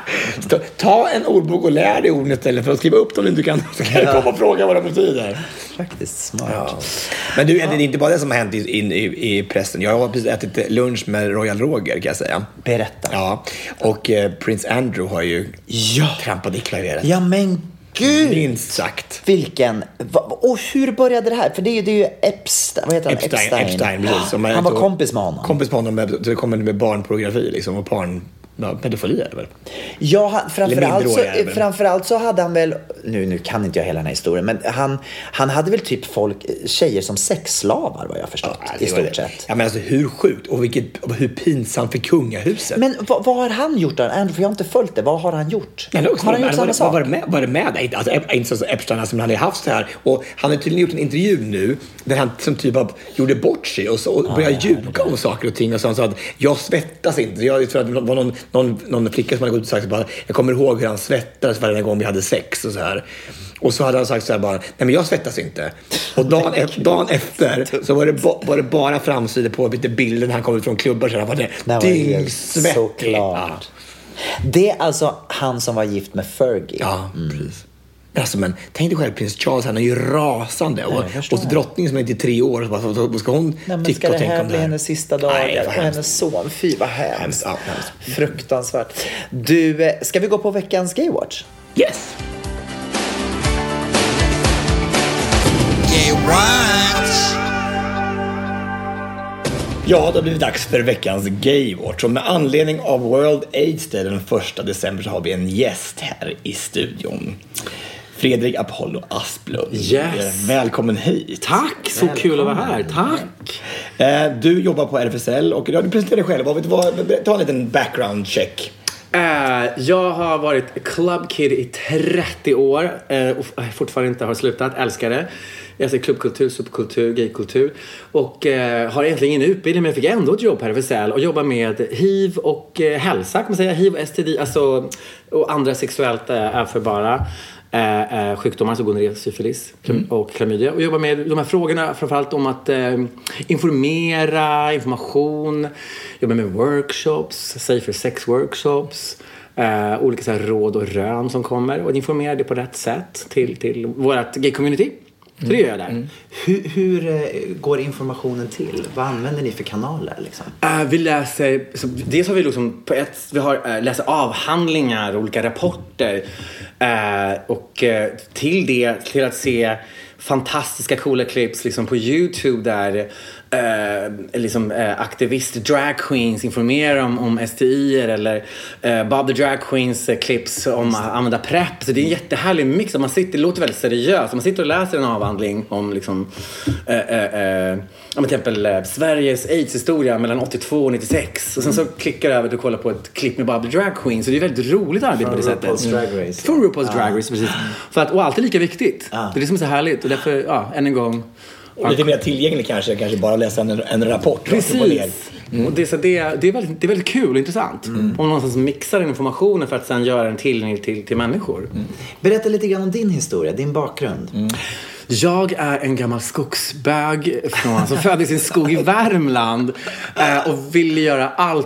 Ta en ordbok och lär dig orden istället för att skriva upp dem du kan. Så kan jag komma och fråga vad de betyder. Faktiskt smart. Ja. Men du, det är inte bara det som har hänt i pressen. Jag har precis ätit lunch med Royal Roger, kan jag säga. Berätta. Ja, och Prince Andrew har ju trampat i klaveret. Ja, men gud! Minst sagt. Vilken... Och hur började det här? För det är ju Epstein. Vad heter han? Epstein, precis. Han var kompis med honom. Kompis med honom. Det kommer med barnpornografi liksom, och pedofili är det väl? Ja, framförallt så hade han väl, nu kan inte jag hela den här historien, men han hade väl typ tjejer som sexslavar, vad jag förstått, i stort sett. Ja, men alltså hur sjukt och hur pinsamt för kungahuset. Men vad har han gjort då? För jag har inte följt det. Vad har han gjort? Ja, har han gjort samma sak? Var det med dig? Alltså, inte så Epstein, alltså, men han har haft så här. Och han har tydligen gjort en intervju nu där han som typ gjorde bort sig och började ljuga om saker och ting. Och så han sa att jag svettas inte. Jag tror att det var någon flicka som hade gått ut och sagt bara, jag kommer ihåg hur han svettades varje gång vi hade sex och så här. Och så hade han sagt så här bara, nej men jag svettas inte. Och dagen efter så var det bara framsidor på lite bilder när han kom ut från klubbar så här var det dyngsvettig. Såklart. Det är alltså han som var gift med Fergie. Ja, precis. Alltså, men tänk dig själv, prins Charles, han är ju rasande. Och så drottningen som är inte 3 år, så ska hon tycka och tänka om det här. Ska det här bli hennes sista dagar? Och hennes son, fy vad hemskt. Fruktansvärt. Du, ska vi gå på veckans Gaywatch? Yes! Gaywatch! Ja, det har blivit dags för veckans Gaywatch. Och med anledning av World AIDS Day den 1 december så har vi en gäst här i studion. Fredrik Apollo Asplund. Yes. Välkommen hit. Tack, så kul att vara här. Tack. Du jobbar på RFSL och du presenterar dig själv. Ta en liten background check. Jag har varit clubkid i 30 år och fortfarande inte har slutat. Älskar det. Jag ser klubbkultur, subkultur, gaykultur. Och har egentligen ingen utbildning, men jag fick ändå ett jobb på RFSL och jobbar med HIV och hälsa, kan man säga. HIV och STD, alltså, och andra sexuellt överförbara sjukdomar, så gonorré, syfilis och klamydia. Och jobbar med de här frågorna framförallt om att information, jobbar med workshops, safer sex workshops, olika så här råd och rön som kommer och informerar det på rätt sätt till vårt gay-community. Så det gör jag där. Hur går informationen till? Vad använder ni för kanaler liksom? Vi läser, dels har vi liksom vi har läser avhandlingar, olika rapporter och till att se fantastiska coola clips liksom på YouTube där aktivist drag queens informerar om STI:er eller Bob the Drag Queens clips om att använda PrEP. Så det är en jättehärlig mix. Det låter väldigt seriöst. Man sitter och läser en avhandling om liksom till exempel Sveriges AIDS-historia mellan 82 och 96 och sen så klickar jag över och kollar på ett klipp med Bob the Drag Queen. Så det är väldigt roligt arbete på det sättet. Från RuPaul's Drag Race, precis. Och alltid lika viktigt. Det är det som är så härligt och därför, än en gång. Och lite mer tillgänglig kanske bara läsa en rapport. Precis. Och det är väldigt kul och intressant. Om någonstans mixar den informationen för att sen göra den tillgänglig till människor. Berätta lite grann om din historia, din bakgrund. Jag är en gammal skogsbög som föddes i en skog i Värmland och ville göra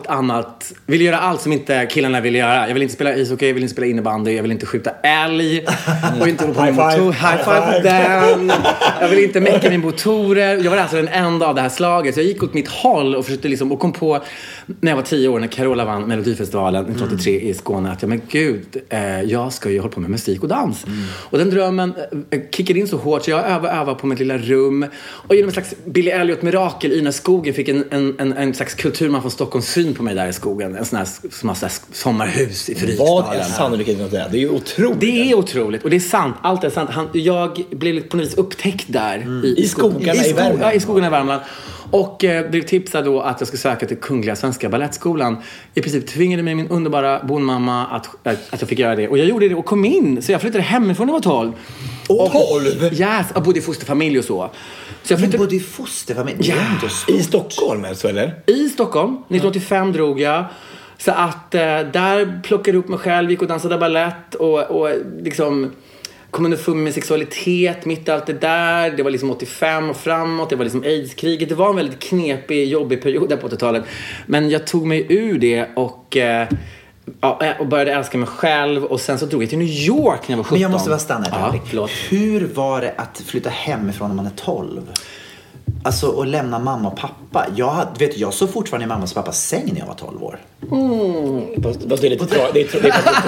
allt som inte killarna ville göra. Jag ville inte spela ishockey, jag ville inte spela innebandy, jag ville inte skjuta älg och inte hålla på med motor. High five på den. Jag ville inte mecka med motorer. Jag var alltså den enda av det här slaget. Så jag gick åt mitt håll och försökte och kom på när jag var 10 år när Carola vann Melodifestivalen 1983 i Skåne att jag ska ju hålla på med musik och dans. Och den drömmen kickade in så hårt så jag övade på mitt lilla rum och genom en slags Billy Elliot-mirakel i den här skogen fick en slags kulturman från Stockholm syn på mig där i skogen. En sån här sommarhus i Fryksdalen. Vad är sannolikheten att det är? Det är ju otroligt. Det är otroligt och det är sant. Allt är sant. Jag blev på något vis upptäckt där i skogarna i Värmland. Ja, i skogarna i Värmland. Och blev tipsad då att jag skulle söka till Kungliga Svenska Balettskolan. I princip tvingade mig min underbara bonmamma att jag fick göra det. Och jag gjorde det och kom in. Så jag flyttade hemifrån när jag var 12. 12? Yes, jag bodde i fosterfamilj och så. Jag bodde i fosterfamilj? Ja. I Stockholm alltså, eller? I Stockholm. 1985 drog jag. Så att där plockade jag upp mig själv. Gick och dansade balett och liksom kom underfund med sexualitet mitt i allt det där. Det var liksom 85 och framåt. Det var liksom AIDS-kriget. Det var en väldigt knepig, jobbig period där på 80-talet. Men jag tog mig ur det och började älska mig själv. Och sen så drog jag till New York när jag var 17. Men jag måste bara stanna där. Ja, hur var det att flytta hemifrån när man är 12? Alltså att lämna mamma och pappa. Jag såg fortfarande i mammas och pappas säng när jag var 12 år. Det är lite tragiskt.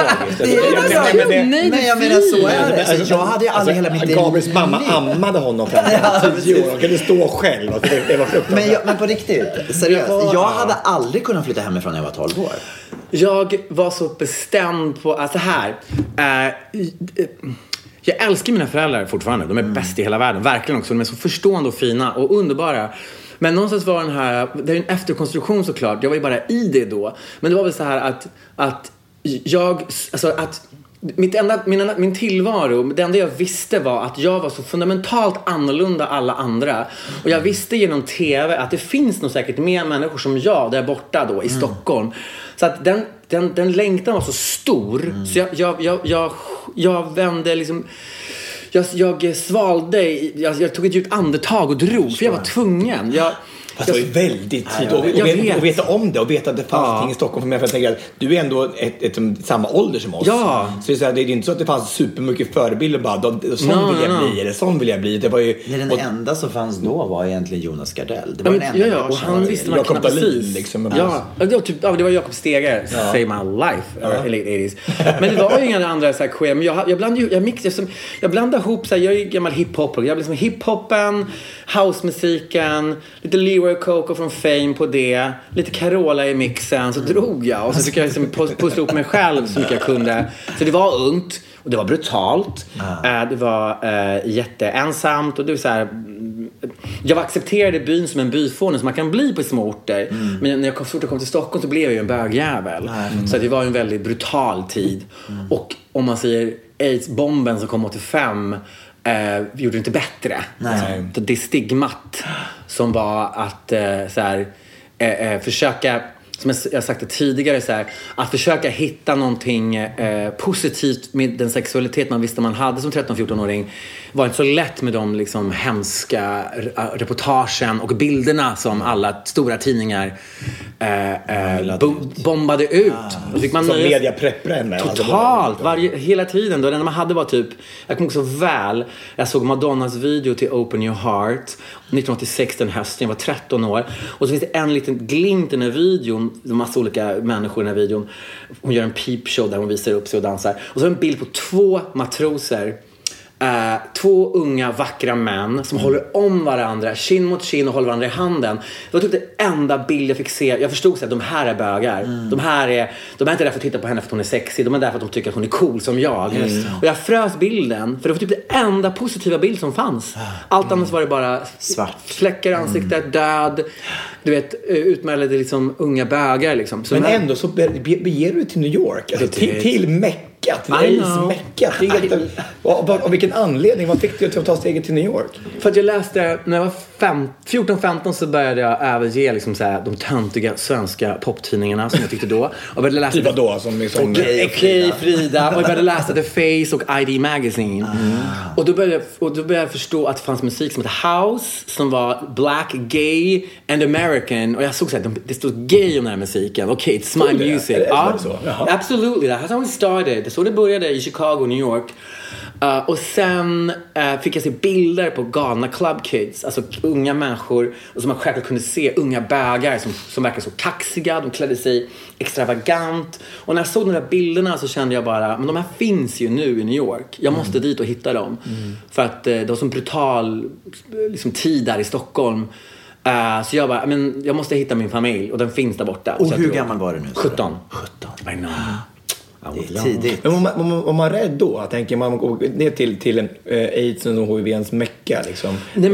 Nej, jag menar så är det. Alltså, jag hade ju aldrig hela mitt liv. Gabriels mamma ammade honom fram till 10 år. Han kunde stå själv. Alltså, det var fruktansvärt. Men på riktigt, seriöst. Jag hade aldrig kunnat flytta hemifrån när jag var 12 år. Jag var så bestämd på att jag älskar mina föräldrar fortfarande. De är bäst i hela världen. Verkligen också. De är så förstående och fina och underbara. Men någonstans var den här... Det är en efterkonstruktion såklart. Jag var ju bara i det då. Men det var väl så här att jag... Alltså att... Min tillvaro, det enda jag visste var att jag var så fundamentalt annorlunda alla andra. Och jag visste genom tv att det finns nog säkert mer människor som jag där borta då i Stockholm. Så att den längtan var så stor. Så jag vände liksom... Jag svalde, jag tog ett djupt andetag och drog. För jag var tvungen. Det var ju väldigt tid och veta om det och veta att det fanns ting i Stockholm för mig. För jag tänker att du är ändå samma ålder som oss. Ja. Så det är inte så att det fanns supermycket förebilder bara, sån vill jag bli eller sån vill jag bli. Det var ju... Den enda som fanns då var egentligen Jonas Gardell. Det var den enda. Och han visste man knappt precis. Liksom, det var Jakob Steger, Save My Life, late 80s. Men det var ju inga andra så här queer. Men jag blandade ihop så här, jag är gammal hiphop. Jag blev som hiphopen, housemusiken, lite Leroy Coco från Fame på det, lite Carola i mixen, så drog jag och så fick jag liksom pussla upp mig själv så mycket jag kunde. Så det var ungt och det var brutalt. Det var jätteensamt och det var så här, jag accepterade byn som en byfåne som man kan bli på små orter. Men när jag kom till Stockholm så blev jag ju en bögjävel. Så det var en väldigt brutal tid. Och om man säger AIDS-bomben som kom 85 gjorde det inte bättre. Så det stigmat som var att försöka, som jag sagt det tidigare, så här, att försöka hitta någonting positivt med den sexualitet man visste man hade som 13-14-åring var inte så lätt med de liksom hemska reportagen och bilderna som alla stora tidningar bombade ut. Då fick man som media preppade henne. Totalt, hela tiden. Då, det enda man hade var typ, jag kommer också väl, jag såg Madonnas video till Open Your Heart 1986 den hösten, jag var 13 år. Och så finns det en liten glimt i den här videon, en massa olika människor i den här videon. Hon gör en peepshow där hon visar upp sig och dansar. Och så en bild på 2 matroser, 2 unga vackra män som håller om varandra, kind mot kind, och håller varandra i handen. Det var typ det enda bild jag fick se. Jag förstod så att de här är bögar. De är inte där för att titta på henne för att hon är sexig. De är där för att de tycker att hon är cool som jag. Och jag frös bilden, för det var typ det enda positiva bild som fanns. Allt annars var det bara svart, fläckar i ansiktet, död. Du vet, utmärkade liksom unga bögar liksom. Så men ändå så beger du till New York, alltså till Mecka. Mecka. Av vilken anledning? Vad fick du att ta steget till New York? För att jag läste, när jag var 14-15 så började jag överge liksom så här, de töntiga svenska poptidningarna som jag tyckte då. Och började läsa typ då som Okej, Frida. Och jag började läsa The Face och ID Magazine. Och då började jag förstå att det fanns musik som hette House, som var black, gay and American. Och jag såg så här, det stod gay om den här musiken. Okej, it's my music. Absolutely, that's how it started. Så det började i Chicago, New York. Och sen fick jag se bilder på galna club kids, alltså unga människor, och som man självklart kunde se unga bögar som verkar så kaxiga, de klädde sig extravagant. Och när jag såg de där bilderna så kände jag bara, men de här finns ju nu i New York. Jag måste dit och hitta dem. För att det var så brutal liksom, tid där i Stockholm. Så jag bara, men jag måste hitta min familj, och den finns där borta. Och hur gammal var du nu? 17. I know. Det är tidigt. Men om man är rädd då, tänker man går ner till en AIDS och HIV:ns mecka liksom. Nej,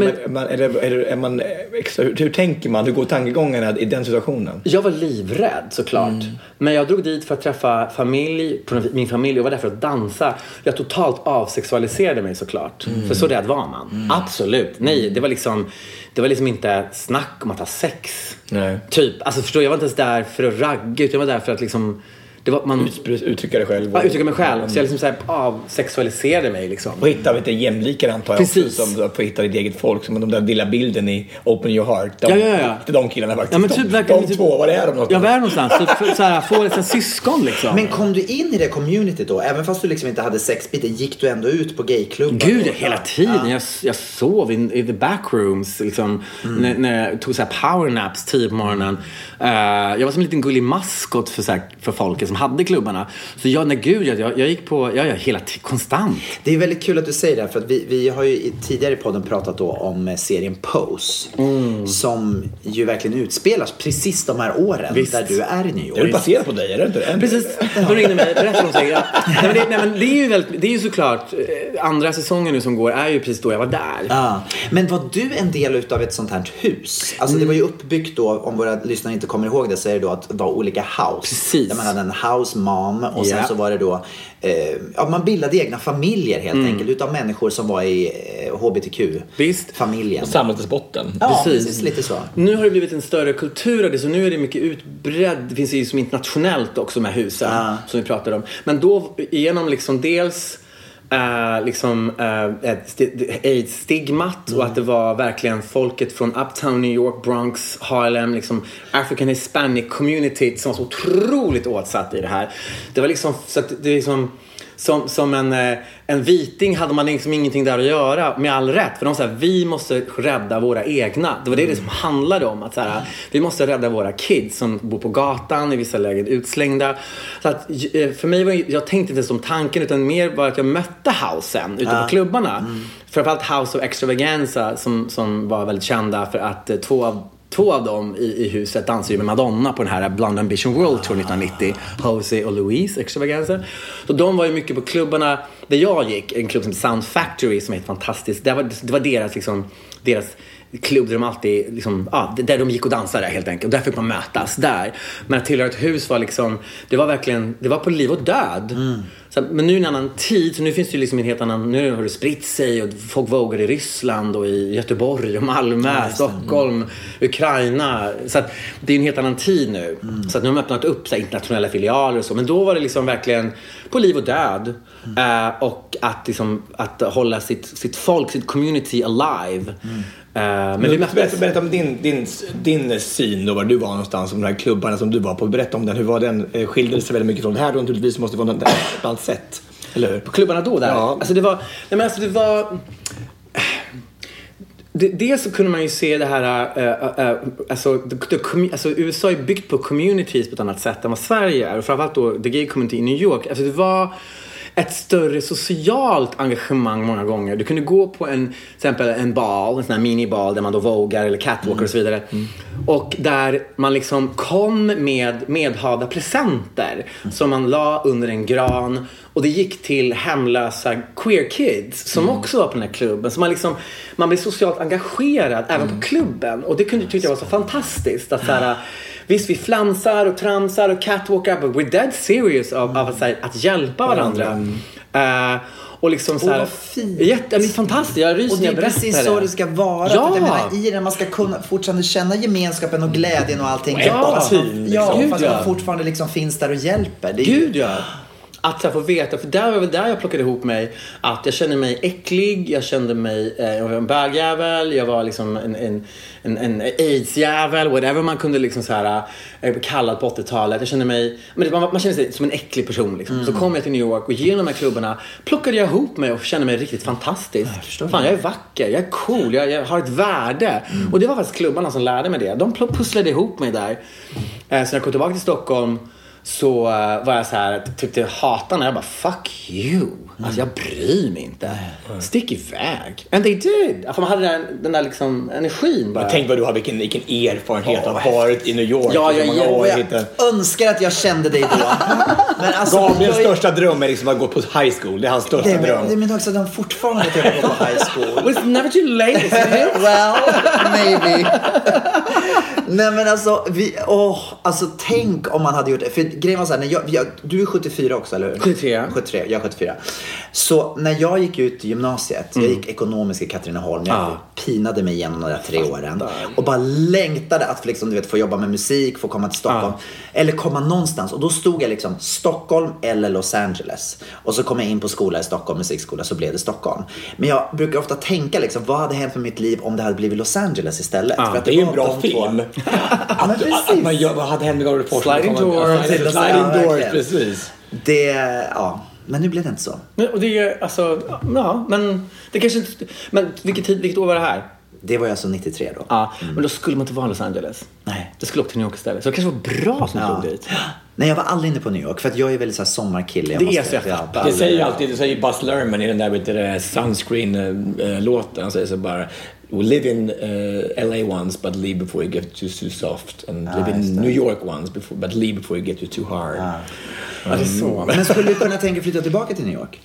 men hur tänker man? Hur går tankegångarna i den situationen? Jag var livrädd såklart. Men jag drog dit för att träffa min familj, och var där för att dansa. Jag totalt avsexualiserade mig såklart. För så rädd var man. Absolut. Nej, det var liksom inte snack om att ha sex. Nej. Typ, alltså förstår jag var inte ens där för att ragga, utan jag var där för att liksom uttrycka dig själv. Ja, uttrycka mig själv. Så jag liksom såhär avsexualiserade mig liksom. Och hitta lite jämlikar antar jag. Precis. Också, som du får hitta ditt eget folk. Som de där lilla bilden i Open Your Heart. De killarna faktiskt. Ja, men typ, de två, vad är de någonstans? Ja, var är någonstans? Såhär, få ett syskon liksom. Men kom du in i det community då? Även fast du liksom inte hade sexbiten, gick du ändå ut på gayklubbar? Gud, hela tiden. Jag sov i the backrooms liksom. När jag tog såhär powernaps 10 på morgonen. Jag var som en liten gullig maskot för folket som hade klubbarna. Så jag gick på hela konstant. Det är väldigt kul att du säger det, för att vi har ju tidigare i podden pratat då om serien Pose, som ju verkligen utspelas precis de här åren. Visst. Där du är i New York. Det är baserat på dig, är det inte? Precis. De ringde mig, berättade om sig. Det är ju såklart, andra säsongen nu som går är ju precis då jag var där. Men var du en del utav ett sånt här hus? Alltså det var ju uppbyggt då, om våra lyssnare inte kommer ihåg det, så är det då att det var olika house. Precis. Där man hade en house mom, och sen så var det då man bildade egna familjer helt enkelt utav människor som var i HBTQ-familjen. Samlades botten. Ja, precis, lite så. Nu har det blivit en större kultur av det, så nu är det mycket utbredd. Det finns ju som internationellt också med husen som vi pratar om. Men då genom liksom dels AIDS-stigmat och att det var verkligen folket från Uptown New York, Bronx, Harlem, liksom African Hispanic community som var så otroligt åtsatt i det här. Det var liksom så att det är liksom som en viting hade man liksom ingenting där att göra, med all rätt, för de sa vi måste rädda våra egna. Det var det som handlade om, att så här, vi måste rädda våra kids som bor på gatan, i vissa lägen utslängda. Så att för mig jag tänkte inte som tanken, utan mer var att jag mötte housen ute på klubbarna. Framförallt House of Extravaganza som var väldigt kända för att två av dem i huset dansade ju med Madonna på den här Blonde Ambition World Tour 1990. Jose och Louise Extravaganza. Så de var ju mycket på klubbarna där jag gick. En klubb som Sound Factory som är fantastisk. Det var deras klubb där de alltid liksom, där de gick och dansade helt enkelt. Och där fick man mötas där. Men att tillhöra ett hus var liksom, det var på liv och död. Så, men nu är en annan tid, så nu finns det ju liksom en helt annan, nu har det spritt sig och folk vågar i Ryssland och i Göteborg och Malmö, Stockholm, Ukraina. Så att det är en helt annan tid nu. Så att nu har de öppnat upp så här, internationella filialer och så. Men då var det liksom verkligen på liv och död. Och att, liksom, att hålla sitt folk, sitt community alive. Men vi möttes. Berätta om din syn då, var du var någonstans, om de här klubbarna som du var på. Berätta om den, hur var den? Skilde sig väldigt mycket från det här då? Naturligtvis måste det vara något annat sätt, eller hur? På klubbarna då där? Ja. Alltså det var... Dels så kunde man ju se det här, alltså USA är byggt på communities på ett annat sätt än vad Sverige är. Och framförallt då the gay community i New York. Alltså det var ett större socialt engagemang många gånger. Du kunde gå på till exempel en bal, en sån här minibal där man då vogar eller catwalker och så vidare. Och där man liksom kom med medhavda presenter som man la under en gran. Och det gick till hemlösa queer kids som också var på den här klubben. Så man blev socialt engagerad även på klubben. Och det tyckte jag var så fantastiskt. Att så här, visst, vi flamsar och tramsar och catwalkar, but we're dead serious av att hjälpa varandra. Och liksom så här, vad fint. Det är fantastiskt. Jag ryser när jag berättar det. Och det är precis så det ska vara. Ja. För jag menar, i det man ska kunna fortfarande känna gemenskapen och glädjen och allting. Ja, fast man fortfarande liksom finns där och hjälper. Det är Gud, ja. Att jag får veta, för där var väl där jag plockade ihop mig, att jag kände mig äcklig, jag kände mig, jag var en bögjävel, jag var liksom en AIDS-jävel, whatever man kunde liksom så här kallad på 80-talet. Jag kände mig, men man kände sig som en äcklig person liksom. Så kom jag till New York och genom de här klubbarna plockade jag ihop mig och kände mig riktigt fantastisk. Fan, jag är vacker, jag är cool, jag har ett värde. Och det var faktiskt klubbarna som lärde mig det. De pusslade ihop mig där. Så när jag kom tillbaka till Stockholm så var jag så här, tyckte hatade, jag bara fuck you. Alltså jag bryr mig inte. Stick iväg. And they did. Alltså man hade den där liksom energin bara. Tänk vad du har, vilken erfarenhet av varit i New York. Ja, jag önskar att jag kände dig då. Men alltså, Gabriels största dröm är liksom att gå på high school. Det är hans största dröm. Det är min också att de fortfarande tycker gå på high school. It's never too late. Well, maybe. Nej men alltså, alltså tänk om man hade gjort det. För grejen var så här, när du är 74 också, eller hur? 73, jag är 74. Så när jag gick ut i gymnasiet, jag gick ekonomisk i Katrineholm, jag pinade mig igenom de där 3 åren och bara längtade att liksom, du vet, få jobba med musik, få komma till Stockholm eller komma någonstans. Och då stod jag liksom Stockholm eller Los Angeles. Och så kom jag in på skola i Stockholm, musikskola, så blev det Stockholm. Men jag brukar ofta tänka liksom, vad hade hänt med mitt liv om det hade blivit Los Angeles istället? För att det är ju en bra film. Vad hade hänt med Gabriel Forsman? Sliding doors, precis. Men nu blev det inte så. Och det är alltså, men det kanske inte, men vilket år var det här? Det var ju alltså 93 då. Ja, men då skulle man inte vara i Los Angeles. Nej. Det skulle åka till New York istället. Så det kanske var bra som tog dit. Nej, jag var aldrig inne på New York. För att jag är väldigt så här sommarkille. Det säger Buzz Lerman i den där Sunscreen-låten. Han säger så bara, we live in LA once but leave before you get too soft. And live in New York once but leave before you get too hard. Det är så. Men skulle du kunna tänka flytta tillbaka till New York?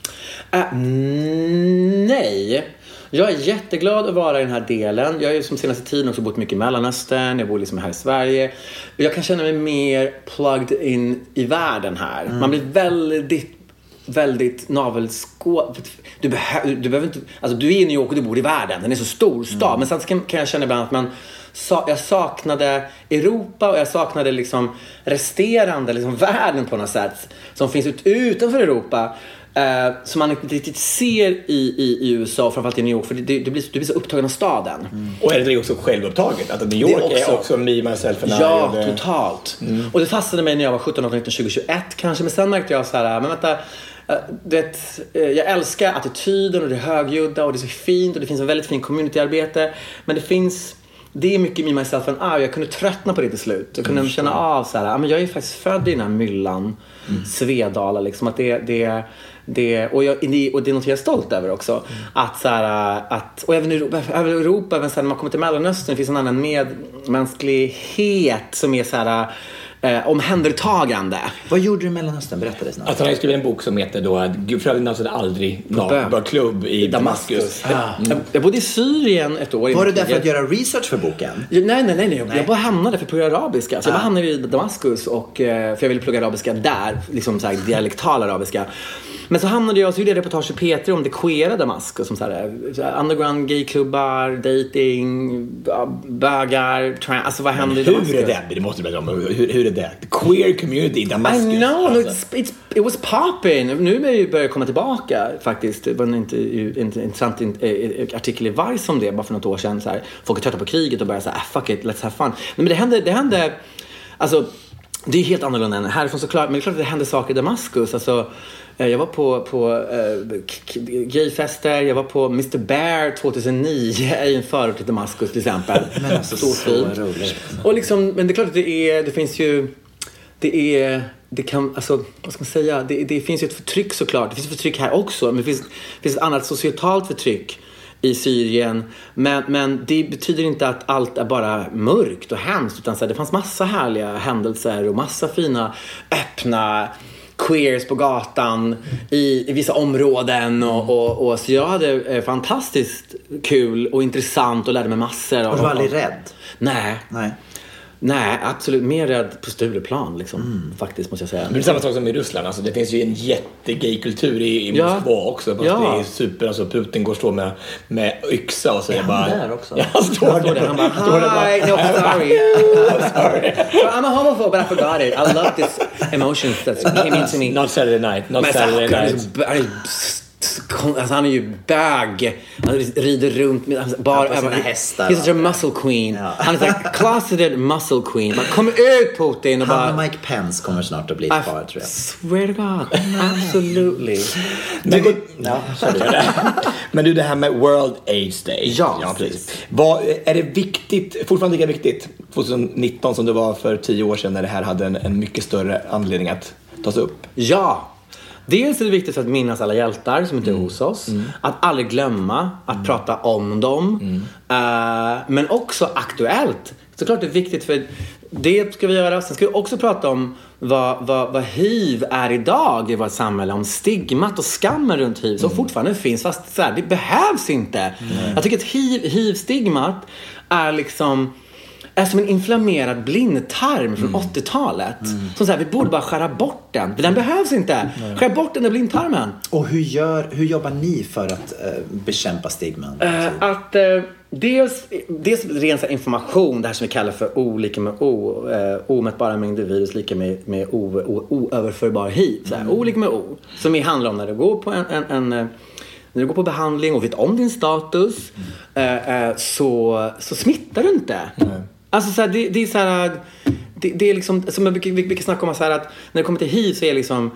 Nej. Jag är jätteglad att vara i den här delen. Jag har ju som senaste tiden också bott mycket i Mellanöstern. Jag bor liksom här i Sverige. Jag kan känna mig mer plugged in i världen här. Man blir väldigt du behöver inte, alltså du är i New York och du bor i världen. Den är så stor stad. Men sen kan jag känna ibland att jag saknade Europa och jag saknade liksom resterande liksom världen på något sätt som finns utanför Europa. Som man inte riktigt ser i USA, framförallt i New York, för du blir så upptagen av staden. Och är det också självuptaget? Att New York är också me, myself and I. Ja, totalt. Och det fastnade mig när jag var 17, 18, 19, 20, 21 kanske. Men sen märkte jag så här, men vänta, jag älskar attityden och det högljudda och det är så fint och det finns en väldigt fin communityarbete. Men det är mycket me, myself and I. Jag kunde tröttna på det till slut. Jag kunde känna av så här, men jag är faktiskt född i den här myllan, Svedala liksom, att och det är något jag är stolt över också. Att så här, och även Europa, även så här, när man kommer till Mellanöstern, det finns en annan medmänsklighet som är så här omhändertagande. Vad gjorde du i Mellanöstern? Berätta det snart. Att han har skrivit en bok som heter då Gud föräldrarna alltså aldrig var klubb i Damaskus. Jag bodde i Syrien ett år. Var du där för att göra research för boken? Nej. Jag bara hamnade för att plugga arabiska. Så jag bara hamnade i Damaskus och för jag ville plugga arabiska där, liksom så här dialektal arabiska. Men så hamnade jag, så gjorde jag reportage i P3 om det queera Damaskus, som så här underground gayklubbar, dating, bögar, alltså vad händer i Damaskus? Hur är det? Det måste du berätta om. Hur det där. The queer community i Damaskus. I know, alltså. it was popping. Nu börjar det komma tillbaka faktiskt. Det var en intressant artikel i Vice om det bara för något år sedan. Så här, folk är trötta på kriget och börjar säga fuck it, let's have fun. Men det hände alltså, det är helt annorlunda än härifrån såklart. Men det är klart att det hände saker i Damaskus. Alltså, jag var på gayfester. Jag var på Mr. Bear 2009 i en förort till Damaskus till exempel. Men alltså så roligt. Och liksom, men det är klart att det finns ju... Det kan, alltså, vad ska man säga? Det finns ju ett förtryck såklart. Det finns ett förtryck här också. Men det finns ett annat socialt förtryck i Syrien. Men det betyder inte att allt är bara mörkt och hemskt. Utan så här, det fanns massa härliga händelser och massa fina öppna queers på gatan i vissa områden. Och så jag hade fantastiskt kul och intressant och lärde mig massor. Och du var aldrig rädd? Nej, absolut. Mer rädd på Stureplan liksom, faktiskt måste jag säga. Men det är samma sak som i Ryssland. Alltså, det finns ju en jättegay-kultur i Moskva också. Det är super, alltså, Putin går stå med yxa och säger bara... där också? Ja, han står där. Han bara, hi, no, sorry. I'm a homophobe, but I forgot it. I love this emotions that came into me. Not Saturday night. Alltså, han är ju bög. Han rider runt med bara sina hästar. He's such a muscle queen. Ja. Han är såhär closeted muscle queen. Man kommer ut Putin och han och Mike Pence kommer snart att bli ett par, tror jag. Swear to God. Absolutely. Men du, det här med World AIDS Day. Ja, precis. Är det viktigt, fortfarande lika viktigt 2019 som det var för 10 år sedan när det här hade en mycket större anledning att tas upp? Ja. Dels är det viktigt för att minnas alla hjältar som inte är hos oss. Att aldrig glömma att prata om dem. Men också aktuellt. Såklart det är viktigt för det ska vi göra. Sen ska vi också prata om vad HIV är idag i vårt samhälle. Om stigmat och skammen runt HIV som fortfarande finns. Fast så här, det behövs inte. Jag tycker att HIV-stigmat är liksom... är som en inflammerad blindtarm från 80-talet. Som så här, vi borde bara skära bort den. För den behövs inte. Skär bort den där blindtarmen. Och hur jobbar ni för att bekämpa stigman? Dels ren information. Det här som vi kallar för O lika med O. Omätbara mängder virus lika med oöverförbar HIV. Så här, O lika med O. Som handlar om när du går på när du går på behandling och vet om din status. Så smittar du inte. Alltså så här, det är så här, det är liksom som vi brukar snacka om så här, att när det kommer till HIV så är liksom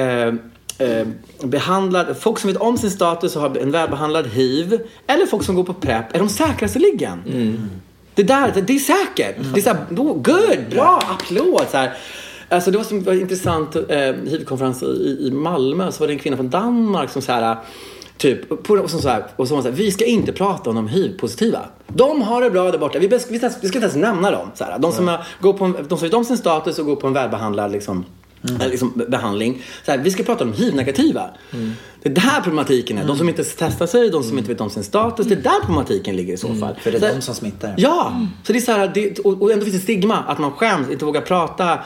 behandlad folk som vet om sin status och har en välbehandlad HIV eller folk som går på PrEP är de säkraste liggen. Det är säkert. Det är så här, good, bra, applåd så här. Alltså det var intressant HIV-konferens i Malmö, så var det en kvinna från Danmark som så här typ, och så här, vi ska inte prata om de HIV-positiva. De har det bra där borta. Vi ska inte ens nämna dem. Så här. De som vet om sin status och går på en välbehandlad liksom behandling. Så här, vi ska prata om HIV-negativa. Det är där problematiken är. De som inte testar sig, de som inte vet om sin status. Det är där problematiken ligger i så fall. För det är de som smittar. Ja, så det är så här, och ändå finns det stigma att man skäms, inte vågar prata.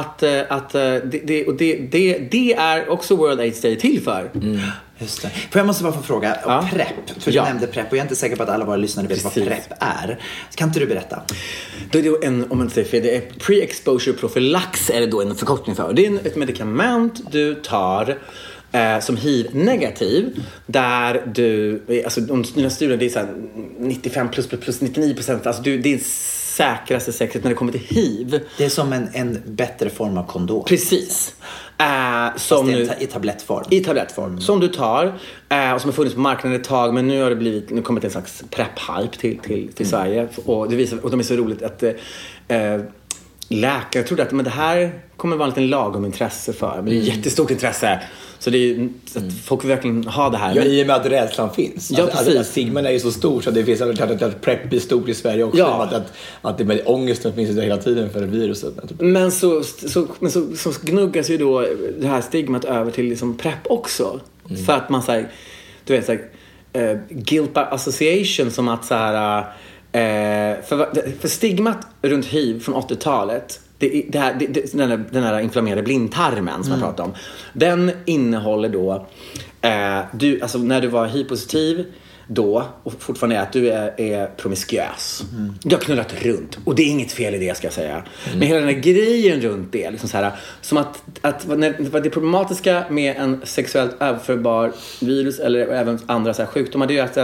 Det är också World AIDS Day till för. Just det. För jag måste bara få fråga PrEP. För du nämnde PrEP och jag är inte säker på att alla våra lyssnare vet vad PrEP är. Kan inte du berätta? Det är om man säger fel, det är pre-exposure prophylax är det då en förkortning för. Det är ett medikament du tar som HIV-negativ där du, alltså de nya studier det är så här 95 plus 99%, alltså det är säkraste säkerhet när det kommer till HIV. Det är som en bättre form av kondom. Precis. Som nu, i tablettform. I tablettform. Som du tar och som har funnits på marknaden ett tag, men nu har det kommit en slags PrEP-hype till Sverige. Och de är så roligt att läkare trodde att men det här kommer vara en liten lagom intresse för. Men det är ett jättestort intresse. Så det är så att folk vill verkligen ha det här. Ja, i och med att rädslan finns. Ja, precis. Alltså, stigman är ju så stor så det finns att PrEP är stort i Sverige också. Ja. Att det med ångesten finns det hela tiden för viruset. Men så gnuggas ju då det här stigmat över till liksom PrEP också. För att man säger, du vet, guilt by association, som att så här, för stigmat runt HIV från 80-talet, den här inflammerade blindtarmen som jag pratade om, den innehåller då alltså när du var HIV-positiv då, och fortfarande är att du är promiskuös. Du har knullat runt. Och det är inget fel i det, ska jag säga. Men hela den här grejen runt det, liksom så här, som att vad det problematiska med en sexuellt överförbar virus eller även andra så här sjukdomar, det är ju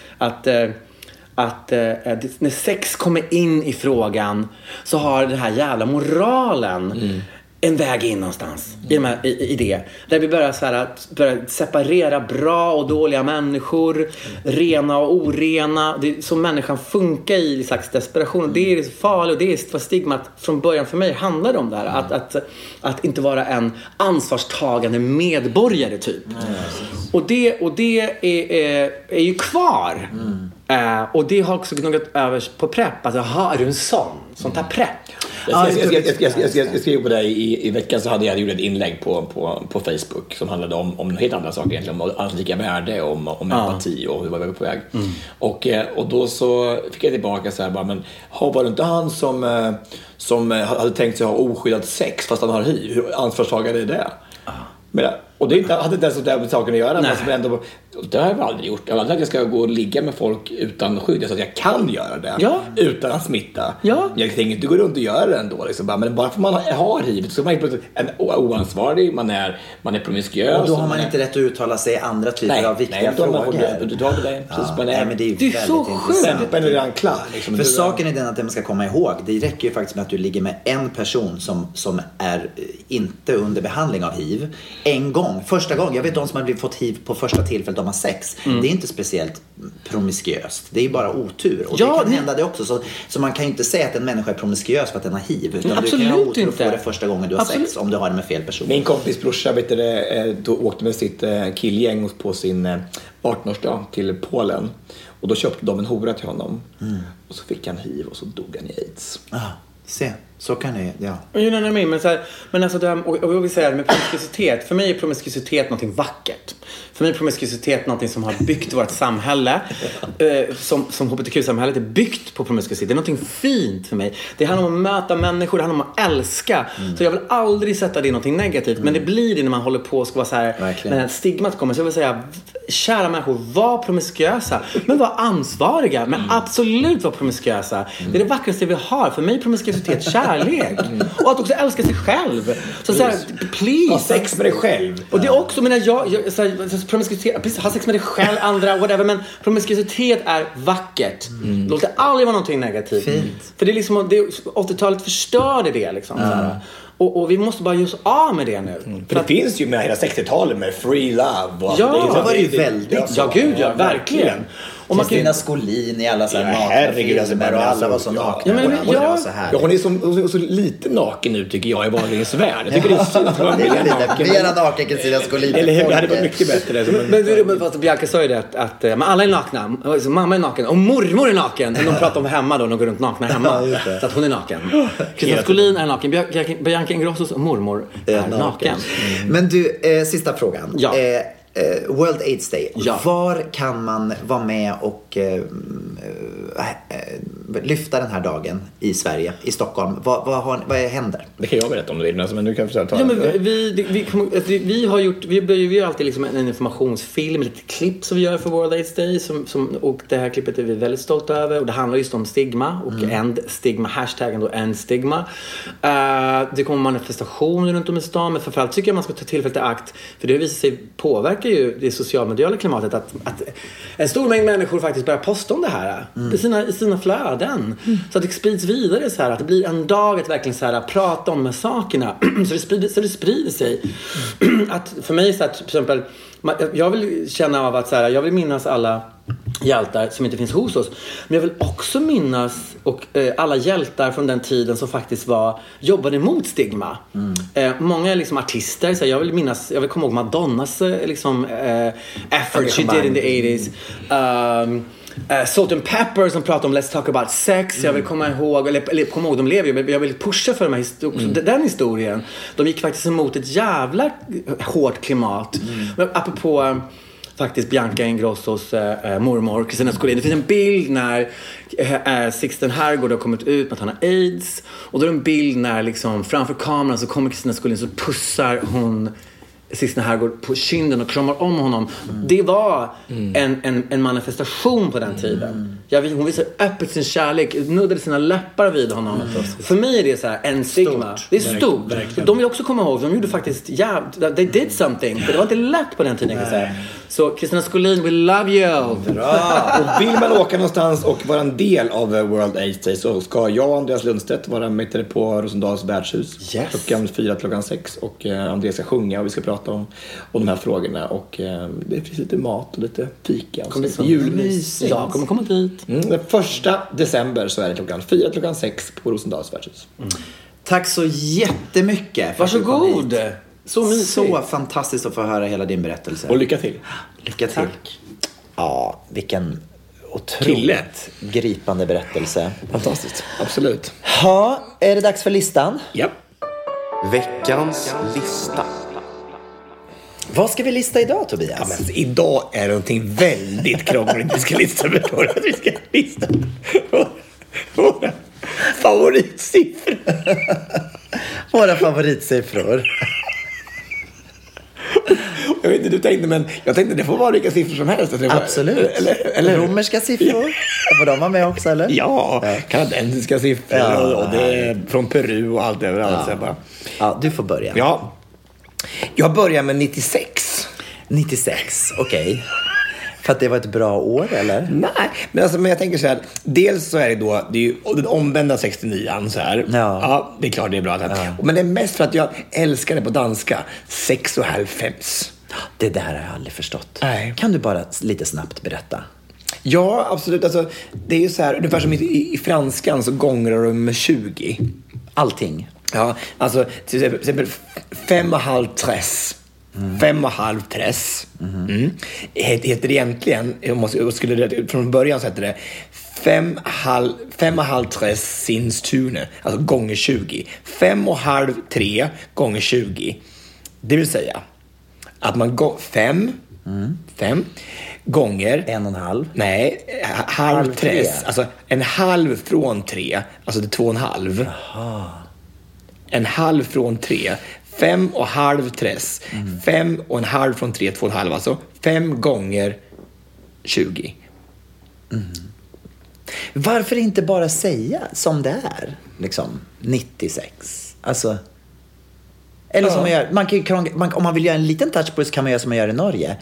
att när sex kommer in i frågan så har den här jävla moralen en väg in någonstans i det. Där vi börjar separera bra och dåliga människor, rena och orena. Det är som människan funkar i slags desperation. Det är farligt, och det är vad stigmat från början för mig handlade om där. Att inte vara en ansvarstagande medborgare typ. Och det är ju kvar. Och det har också gnuggat över på prepp. Alltså, är du en sånt här prepp? Jag skrev på det i veckan, så hade jag gjort ett inlägg på Facebook som handlade om helt andra saker egentligen, om allt lika värde, om empati och hur var vi på väg. Och då så fick jag tillbaka så här bara, men var det inte han som hade tänkt sig ha oskyddat sex fast han har HIV? Hur ansvarstagande är det? Men, och det hade inte ens med saken att göra. Men ändå, det har jag aldrig gjort. Jag har aldrig att jag ska gå och ligga med folk utan skydd, så att jag kan göra det utan att smitta. Jag tänker inte gå runt och göra det ändå liksom. Men bara för man har HIV så är man inte en oansvarig, man är promiskuös. Och då har man inte rätt att uttala sig i andra typer av viktiga frågor. Men det är så sjukt. Är redan klar, liksom. För saken är den att man ska komma ihåg, det räcker ju faktiskt med att du ligger med en person som är inte under behandling av HIV en gång. Första gången, jag vet de som har fått HIV på första tillfället de har sex. Det är inte speciellt promiskuöst. Det är bara otur. Och det kan hända det också. Så man kan ju inte säga att en människa är promiskuös för att den har HIV. Utan du kan ju ha otur och få det första gången du har sex, om du har det med fel person. Min kompis brorsa, då åkte med sitt killgäng på sin 18-årsdag till Polen. Och då köpte de en hora till honom. Och så fick han HIV och så dog han i AIDS. Se, så kan det, men alltså det här, och jag vill säga det med promiskuitet. För mig är promiskuitet någonting vackert. För mig är promiskuitet någonting som har byggt vårt samhälle. Som hbtq-samhället är byggt på promiskuitet. Det är någonting fint för mig. Det handlar om att möta människor, det handlar om att älska. Så jag vill aldrig sätta det i någonting negativt. Men det blir det när man håller på och ska vara så här, när stigmat kommer. Så jag vill säga, kära människor, var promiskuösa. Men var ansvariga. Men absolut var promiskuösa. Det är det vackraste vi har. För mig är promiskuitet kärlek. Och att också älska sig själv. Så här, please. Ha sex med dig själv. Och det är också, men promiskuitet, ha sex med dig själv, andra, whatever. Men promiskuitet är vackert. Låt det aldrig vara någonting negativt. Fint. För det är liksom, 80-talet förstörde det liksom. Och vi måste bara göra oss av med det nu. För det finns ju med hela 60-talet med free love. Och det var ju väldigt. Verkligen. Och Kristina Skolin i alla så här nakna filmer och alla var så nakna. Hon är så lite naken nu tycker jag i vanligtvis värld. Jag tycker det är synd. Mera naken Kristina Skolin. Eller hur? Det hade varit mycket bättre. Men Bianca sa ju det att alla är nakna. Mamma är naken och mormor är naken. De pratar om hemma då, de går runt nakna hemma. Så att hon är naken. Kristina Skolin är naken. Bianca Ingrossos mormor är naken. Men du, sista frågan. World AIDS Day. Var kan man vara med och lyfta den här dagen i Sverige, i Stockholm? Vad händer? Det kan jag berätta om du vill, men du kan försöka ta. Ja, men vi har alltid liksom en informationsfilm, lite klipp som vi gör för World AIDS Day och det här klippet är vi väldigt stolta över, och det handlar just om stigma och end stigma, hashtaggen då end stigma. Det kommer manifestationer runt om i stan, men framförallt tycker jag man ska ta tillfället i akt, för det visar sig påverka ju det socialmediala klimatet att en stor mängd människor faktiskt börjar posta om det här i sina flöden. Så att det sprids vidare så här, att det blir en dag att verkligen så här, prata om de här sakerna så det sprider sig. Att för mig så att till exempel jag vill känna av att så här, jag vill minnas alla hjältar som inte finns hos oss, men jag vill också minnas alla hjältar från den tiden som faktiskt jobbade mot stigma. Många är liksom artister, så jag vill komma ihåg Madonnas liksom effort she did in the 80s. Salt and Pepper som pratar om Let's Talk About Sex. Jag vill komma ihåg, de lever ju, men jag vill pusha för den historien. De gick faktiskt emot ett jävla hårt klimat. Men apropå faktiskt Bianca Ingrossos mormor Kristina Skolin. Det finns en bild när Sixten Herrgård har kommit ut med att han har AIDS. Och då är det en bild när liksom framför kameran så kommer Kristina Skolin, så pussar hon Sixten Herrgård på kinden och kramar om honom. Det var en manifestation på den tiden. Hon visade öppet sin kärlek, nuddade sina läppar vid honom. För mig är det så här en stigma. Det är stort. De vill också komma ihåg, de gjorde faktiskt they did something. För det var inte lätt på den tiden, kan jag säga. Så Kristina Skolin, we love you. Bra. Och vill man åka någonstans och vara en del av World AIDS Day, så ska jag och Andreas Lundstedt vara med på Rosendals värdshus. Klockan 4 till 6. Och Andreas ska sjunga och vi ska prata om de här frågorna. Och det finns lite mat och lite fika. Och julmys. Ja, kommer komma dit. Den 1 december så är det klockan 4 till 6 på Rosendals värdshus. Tack så jättemycket. Varsågod. Så fantastiskt att få höra hela din berättelse. Och lycka till. Lycka till. Tack. Ja, vilken otroligt gripande berättelse. Fantastiskt, absolut. Ja, är det dags för listan? Ja. Veckans lista. Vad ska vi lista idag, Tobias? Ja, men idag är det någonting väldigt krångligt. Vi ska lista vi ska lista våra favoritsiffror. Våra favoritsiffror. Jag vet inte, du tänkte, men jag tänkte det får vara vilka siffror som helst. Absolut. Eller romerska siffror. Får de vara med också, eller? Ja, kanadensiska siffror och det är från Peru och allt överallt. Ja, du får börja. Ja. Jag börjar med 96. 96, okej. För att det var ett bra år, eller? Nej, men jag tänker så här. Dels så är det är ju den omvända 69an så här. Ja, det är klart det är bra. Ja. Men det är mest för att jag älskar det på danska. 6,5. Det där har jag aldrig förstått. Nej. Kan du bara lite snabbt berätta? Ja, absolut. Alltså, det är ju så här, ungefär som i franskan så gångrar de med 20. Allting? Ja, alltså till exempel 5,5 träss. 5,5 träss. Heter det egentligen, från början så heter det 5,5 träss Sinstune, alltså gånger 20. 5,5 3 gånger 20. Det vill säga att man går 5 gånger 1,5. Nej, halv träss. Alltså en halv från 3, alltså det är 2,5. Jaha. En halv från 3. 5,5 träss. 5,5 från 3, 2,5. Alltså 5 gånger 20. Varför inte bara säga som det är? Liksom 96. Alltså. Eller som man gör, om man vill göra en liten touch på det så kan man göra som man gör i Norge.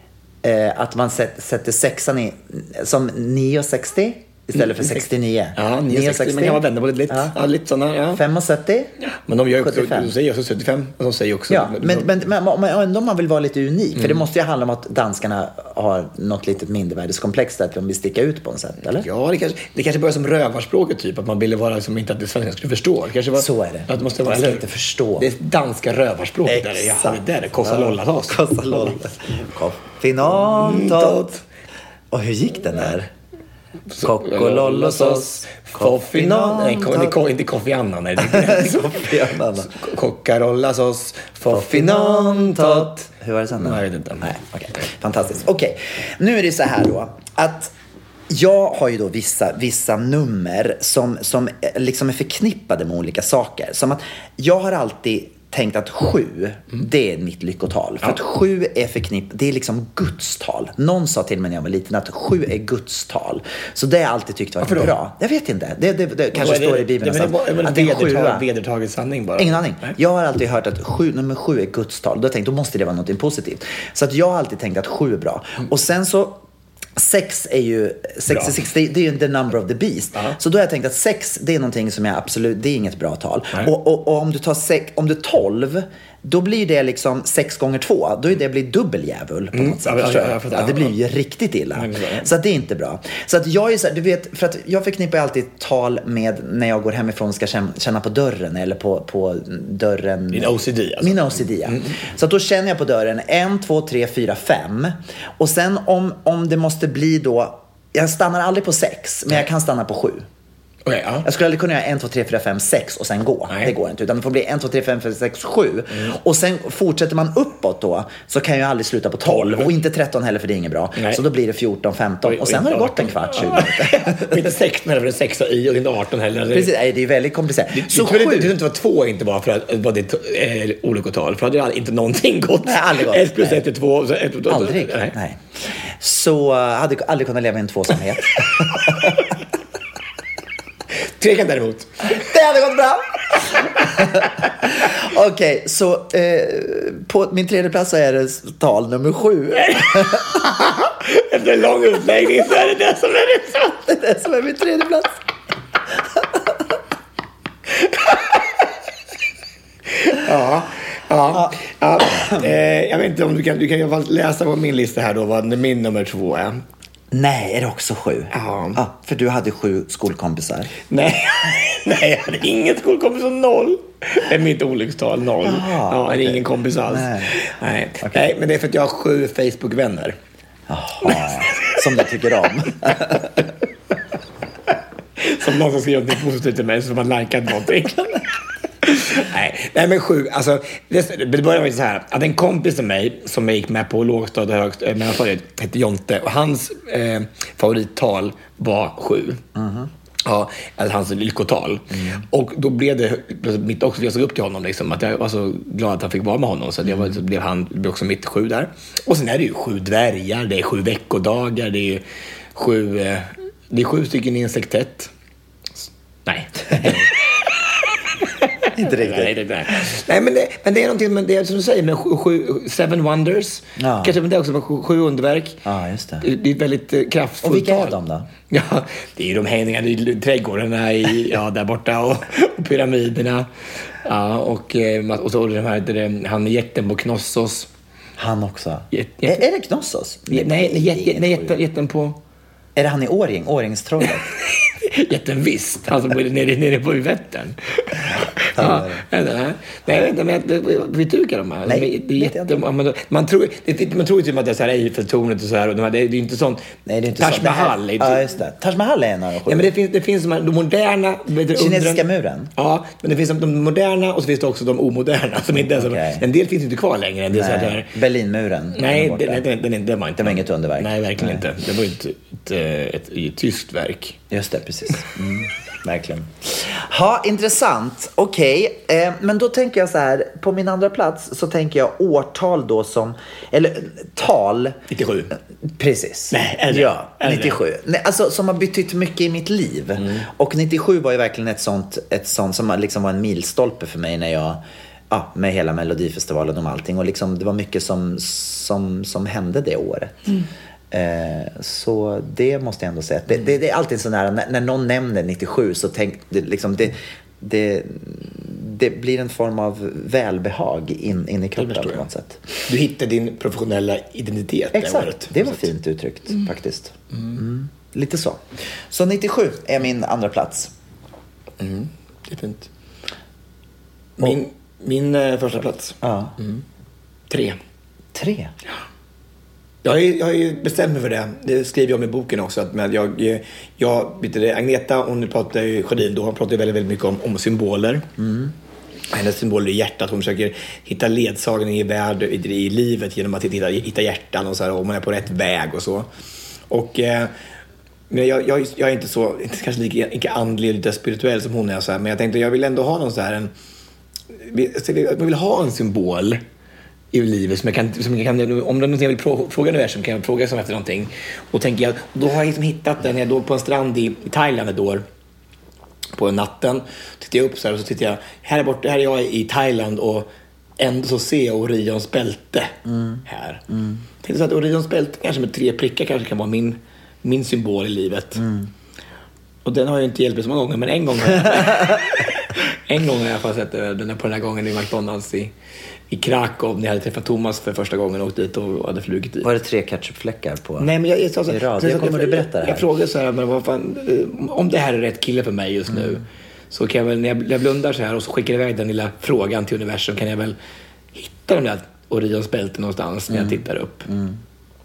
Att man sätter sexan i som 9,60 istället för 69. Ja, 9,60. Man kan vara vänner på lite. Ja, lite sådana, ja. 5,70. Ja. Men de gör också, de säger också 75. Och de säger också... Ja, men om man vill vara lite unik. För det måste ju handla om att danskarna har något litet mindervärdeskomplex där att de vill sticka ut på en sätt, eller? Ja, det kanske börjar som rövarspråket typ. Att man ville vara som inte att det svenska skulle förstå. Det kanske var, så är det. Att det måste vara, ska inte förstå. Det är danska rövarspråket. Exakt. Det är det. Kossalollatas. Kossalollatas. Koffinantot. Och hur gick den där? Kokkolollosos. Koffinantot. Inte Kofi Annan. Kofi Annan. Kokkarollassos. Koffinantot. Hur var det sen då? Jag vet inte. Nej, okej. Fantastiskt. Okej, nu är det så här då. Att jag har ju då vissa nummer som liksom är förknippade med olika saker. Som att jag har alltid tänkt att 7, det är mitt lyckotal. För att 7 är förknippat, det är liksom Guds tal. Någon sa till mig när jag var liten att 7 är Guds tal. Så det har jag alltid tyckt var bra. Jag vet inte. Det kanske står i Bibeln. Att det är vedertaget sanning bara. Ingen aning. Jag har alltid hört att nummer 7 är Guds tal. Då måste det vara något positivt. Så att jag har alltid tänkt att 7 är bra. Och sen så 6 är ju 66, det är ju the number of the beast. Så då har jag tänkt att 6, det är någonting som jag absolut, det är inget bra tal. Och om du tar om du 12, då blir det liksom 6 gånger 2. Då är det blir dubbeldjävul på något sätt. Det blir ju riktigt illa. Så att det är inte bra. Så att jag är så här, du vet, för att jag förknippar alltid tal med när jag går hemifrån och ska känna på dörren eller på dörren. Din OCD alltså. Min OCD, ja. Så att då känner jag på dörren 1, 2, 3, 4, 5. Och sen om det måste bli då, jag stannar aldrig på 6, men jag kan stanna på 7. Okay, ja. Jag skulle aldrig kunna göra 1, 2, 3, 4, 5, 6 och sen gå. Nej. Det går inte. Utan det får bli 1, 2, 3, 4, 5, 6, 7. Och sen fortsätter man uppåt då, så kan jag aldrig sluta på 12. Och inte 13 heller, för det är inget bra. Nej. Så då blir det 14, 15. Och sen har det gått en kvart, 20 minuter. Och inte 16 heller, för det är 6 i och inte 18 heller. Precis, nej, det är väldigt komplicerat. Så 7. Det inte var 2 inte bara för att var det olika tal. För hade inte någonting gått. Nej, aldrig gått. 1 plus 1 är 2. Aldrig. Nej. Så hade jag aldrig kunnat leva i en tvåsamhet. Trekant däremot. Det hade gått bra. Okej, så på min 3:e plats så är det tal nummer 7. Efter en lång utläggning så är det det som är det så. Det är det som är min 3:e plats. Ja. Jag vet inte om du kan i alla fall läsa på min lista här då vad min nummer 2 är. Nej, är det också 7? Ja. För du hade 7 skolkompisar. Nej, jag hade ingen skolkompis och 0. Det är mitt olyckstal, 0. Jag hade ingen kompis alls. Nej. Okay. Nej, men det är för att jag har 7 Facebook-vänner. Jaha, som du tycker om. Som någon som skriver något positivt till mig så får man likat någonting. Nej, men 7. Alltså, det började med så här. Att en kompis till mig som jag gick med på lågstadiet och mellanstadiet hette Jonte. Och hans favorittal var 7. Ja, alltså hans lyckotal. Och då blev det mitt också, jag såg upp till honom liksom, att jag var så glad att han fick vara med honom, så det blev också mitt 7 där. Och sen är det ju 7 dvärgar, det är 7 veckodagar, det är 7 stycken i en sektett. Nej. Inte riktigt. Nej, men det är någonting, men det är som du säger med 7 wonders. Ja. Kanske det är också 7 underverk. Ja, just det. Det är väldigt kraftfullt. Och vilka är de då? Ja, det är ju de hängningar i trädgårdarna där borta och pyramiderna. Ja, och så de här, han är jätten på Knossos. Han också. Är det Knossos? Nej, jätten på... Är det han i Åringstrollet? Jätten visst. Han som bodde nere på Vättern. Nej, men vet du vilka de är? Nej, det är man tror ju att det är så här Eiffeltornet och så här. Och det är inte sånt. Nej, det är inte Taj Mahal. Ja, just det. Taj Mahal är en av de 7. Ja, men det finns de moderna... Kinesiska muren? Ja, men det finns de moderna och så finns det också de omoderna. Som inte en del finns inte kvar längre. En del så här, Berlinmuren? Nej, det var inte. Det var inget underverk? Nej, verkligen inte. Det var ju ett tyskt verk. Just det, precis. Verkligen. Ja, intressant. Okej, men då tänker jag så här. På min andra plats så tänker jag årtal då som... Eller tal... 97. Precis. Nej, är det? Ja, 97. Nej, alltså, som har betytt mycket i mitt liv. Och 97 var ju verkligen ett sånt som liksom var en milstolpe för mig när jag... Ja, med hela Melodifestivalen och allting. Och liksom, det var mycket som hände det året. Så det måste jag ändå säga. Det är alltid så nära. När någon nämner 97 så det blir en form av välbehag in i kroppen på något sätt. Du hittade din professionella identitet. Exakt, det var fint uttryckt faktiskt. Lite så. Så 97 är min andra plats. Det är fint. Min första plats. 3. Ja. Jag har ju bestämt mig för det. Det skriver jag om i boken också. Att Agneta, hon pratar ju Sjödin då, hon pratar ju väldigt, väldigt mycket om symboler. Hennes symboler i hjärtat. Hon försöker hitta ledsagen i livet genom att hitta hjärtan och så här, och man är på rätt väg och så. Och men jag är inte så, kanske lika andlig, lite spirituell som hon är så här, men jag tänkte jag vill ändå ha någon så här jag vill ha en symbol i livet som jag kan om det är något jag vill fråga universum kan jag fråga som efter någonting. Och tänker jag, då har jag liksom hittat den. Jag låg på en strand i Thailand ett år på natten. Tittade jag upp så här och så tittade jag, här är jag i Thailand och ändå så ser jag Orions bälte här. Tänkte så att Orions bälte kanske med 3 prickar kanske kan vara min symbol i livet. Och den har ju inte hjälpt mig så många gånger, men en gång har jag fått sett den på den här gången i McDonalds i Krakow när jag hade träffat Thomas för första gången och åkt dit och hade flugit dit. Var det 3 ketchupfläckar på? Nej, men jag sa så kommer du berätta det här? Jag frågade så här, men vad fan, om det här är rätt kille för mig just nu, så kan jag väl, när jag blundar så här och så skickar iväg den lilla frågan till universum, kan jag väl hitta de där Orions bälten någonstans när jag tittar upp.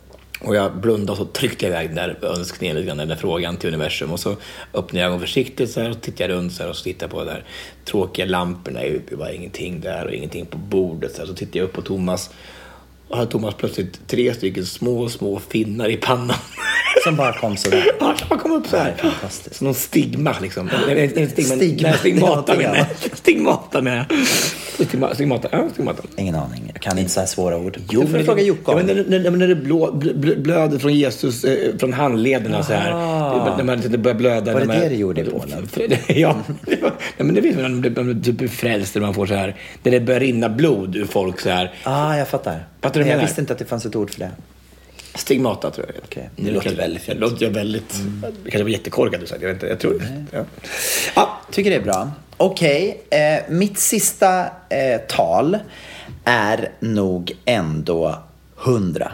Och jag blundade och så tryckte jag iväg den där önskningen lite grann, den där frågan till universum. Och så öppnade jag ögonen försiktigt så här, och tittade runt så här, och så tittade på de där tråkiga lamporna. Det var ingenting där och ingenting på bordet. Så tittade jag upp på Thomas. Och hade Thomas plötsligt 3 stycken små finnar i pannan. Som bara kom så där. Ja, som bara kom upp så här. Fantastiskt. Som någon stigma liksom. Stigmata menar jag. Stigmata. Ingen aning. Jag kan inte så här svåra ord. Jo, för att fråga Jocke om. När det blöder från Jesus, från handlederna så här. När man inte börjar blöda. Var det det gjorde i Polen? Ja. Men det vet man när man typ frälst, man får så här. När det börjar rinna blod ur folk så här. Jag fattar. Jag visste inte att det fanns ett ord för det. Stigmata tror jag. Okay. Det låter väldigt fint. Det låter väldigt... Det kanske var jättekorkat du sa. Jag vet inte. Jag tror det. Ja. Tycker det är bra. Okej. Mitt sista tal är nog ändå 100.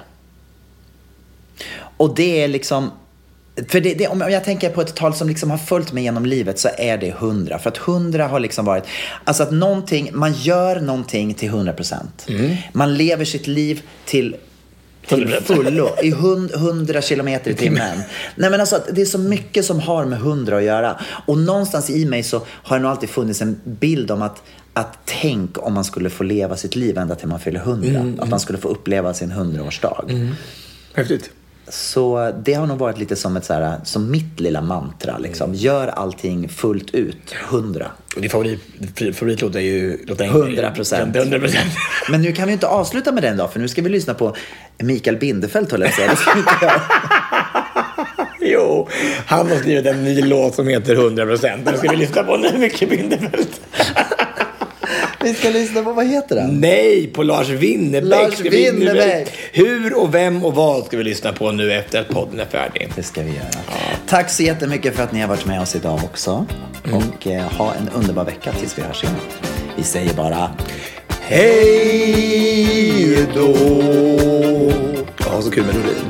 Och det är liksom... För om jag tänker på ett tal som liksom har följt mig genom livet, så är det 100. För att 100 har liksom varit... Alltså att man gör någonting till 100%. Man lever sitt liv till fullo i 100 kilometer i timmen. Nej, men alltså, det är så mycket som har med 100 att göra. Och någonstans i mig så har det nog alltid funnits en bild om att tänk om man skulle få leva sitt liv ända till man fyller 100. Att man skulle få uppleva sin 100-årsdag. Häftigt. Så det har nog varit lite som som mitt lilla mantra liksom. Gör allting fullt ut 100. Och din favoritlåt är ju 100%. Men nu kan vi inte avsluta med den då, för nu ska vi lyssna på Mikael Bindefeld, håller jag säga. Det ska vi inte göra. Jo, han har skrivit en ny låt som heter 100%. Nu ska vi lyssna på nu, Mikael Bindefeld. Vi ska lyssna på, vad heter den? Nej, på Lars Winnerbäck. Hur och vem och vad ska vi lyssna på nu efter att podden är färdig? Det ska vi göra. Tack så jättemycket för att ni har varit med oss idag också. Och ha en underbar vecka tills vi hörs igen. Vi säger bara hej då. Ja, så kul med Nordin.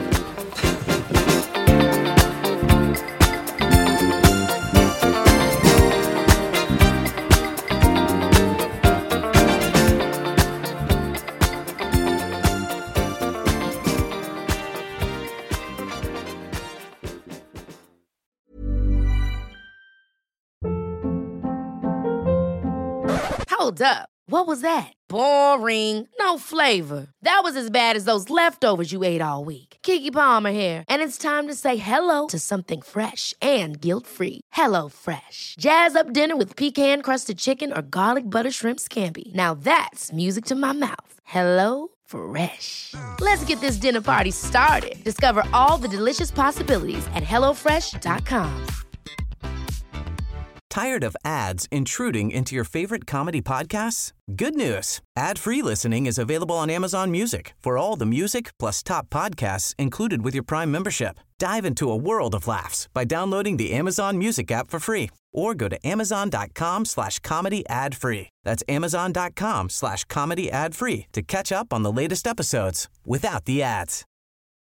Hold up. What was that? Boring. No flavor. That was as bad as those leftovers you ate all week. Keke Palmer here, and it's time to say hello to something fresh and guilt-free. Hello Fresh. Jazz up dinner with pecan-crusted chicken or garlic butter shrimp scampi. Now that's music to my mouth. Hello Fresh. Let's get this dinner party started. Discover all the delicious possibilities at hellofresh.com. Tired of ads intruding into your favorite comedy podcasts? Good news. Ad-free listening is available on Amazon Music for all the music plus top podcasts included with your Prime membership. Dive into a world of laughs by downloading the Amazon Music app for free or go to amazon.com/comedy ad-free. That's amazon.com/comedy ad-free to catch up on the latest episodes without the ads.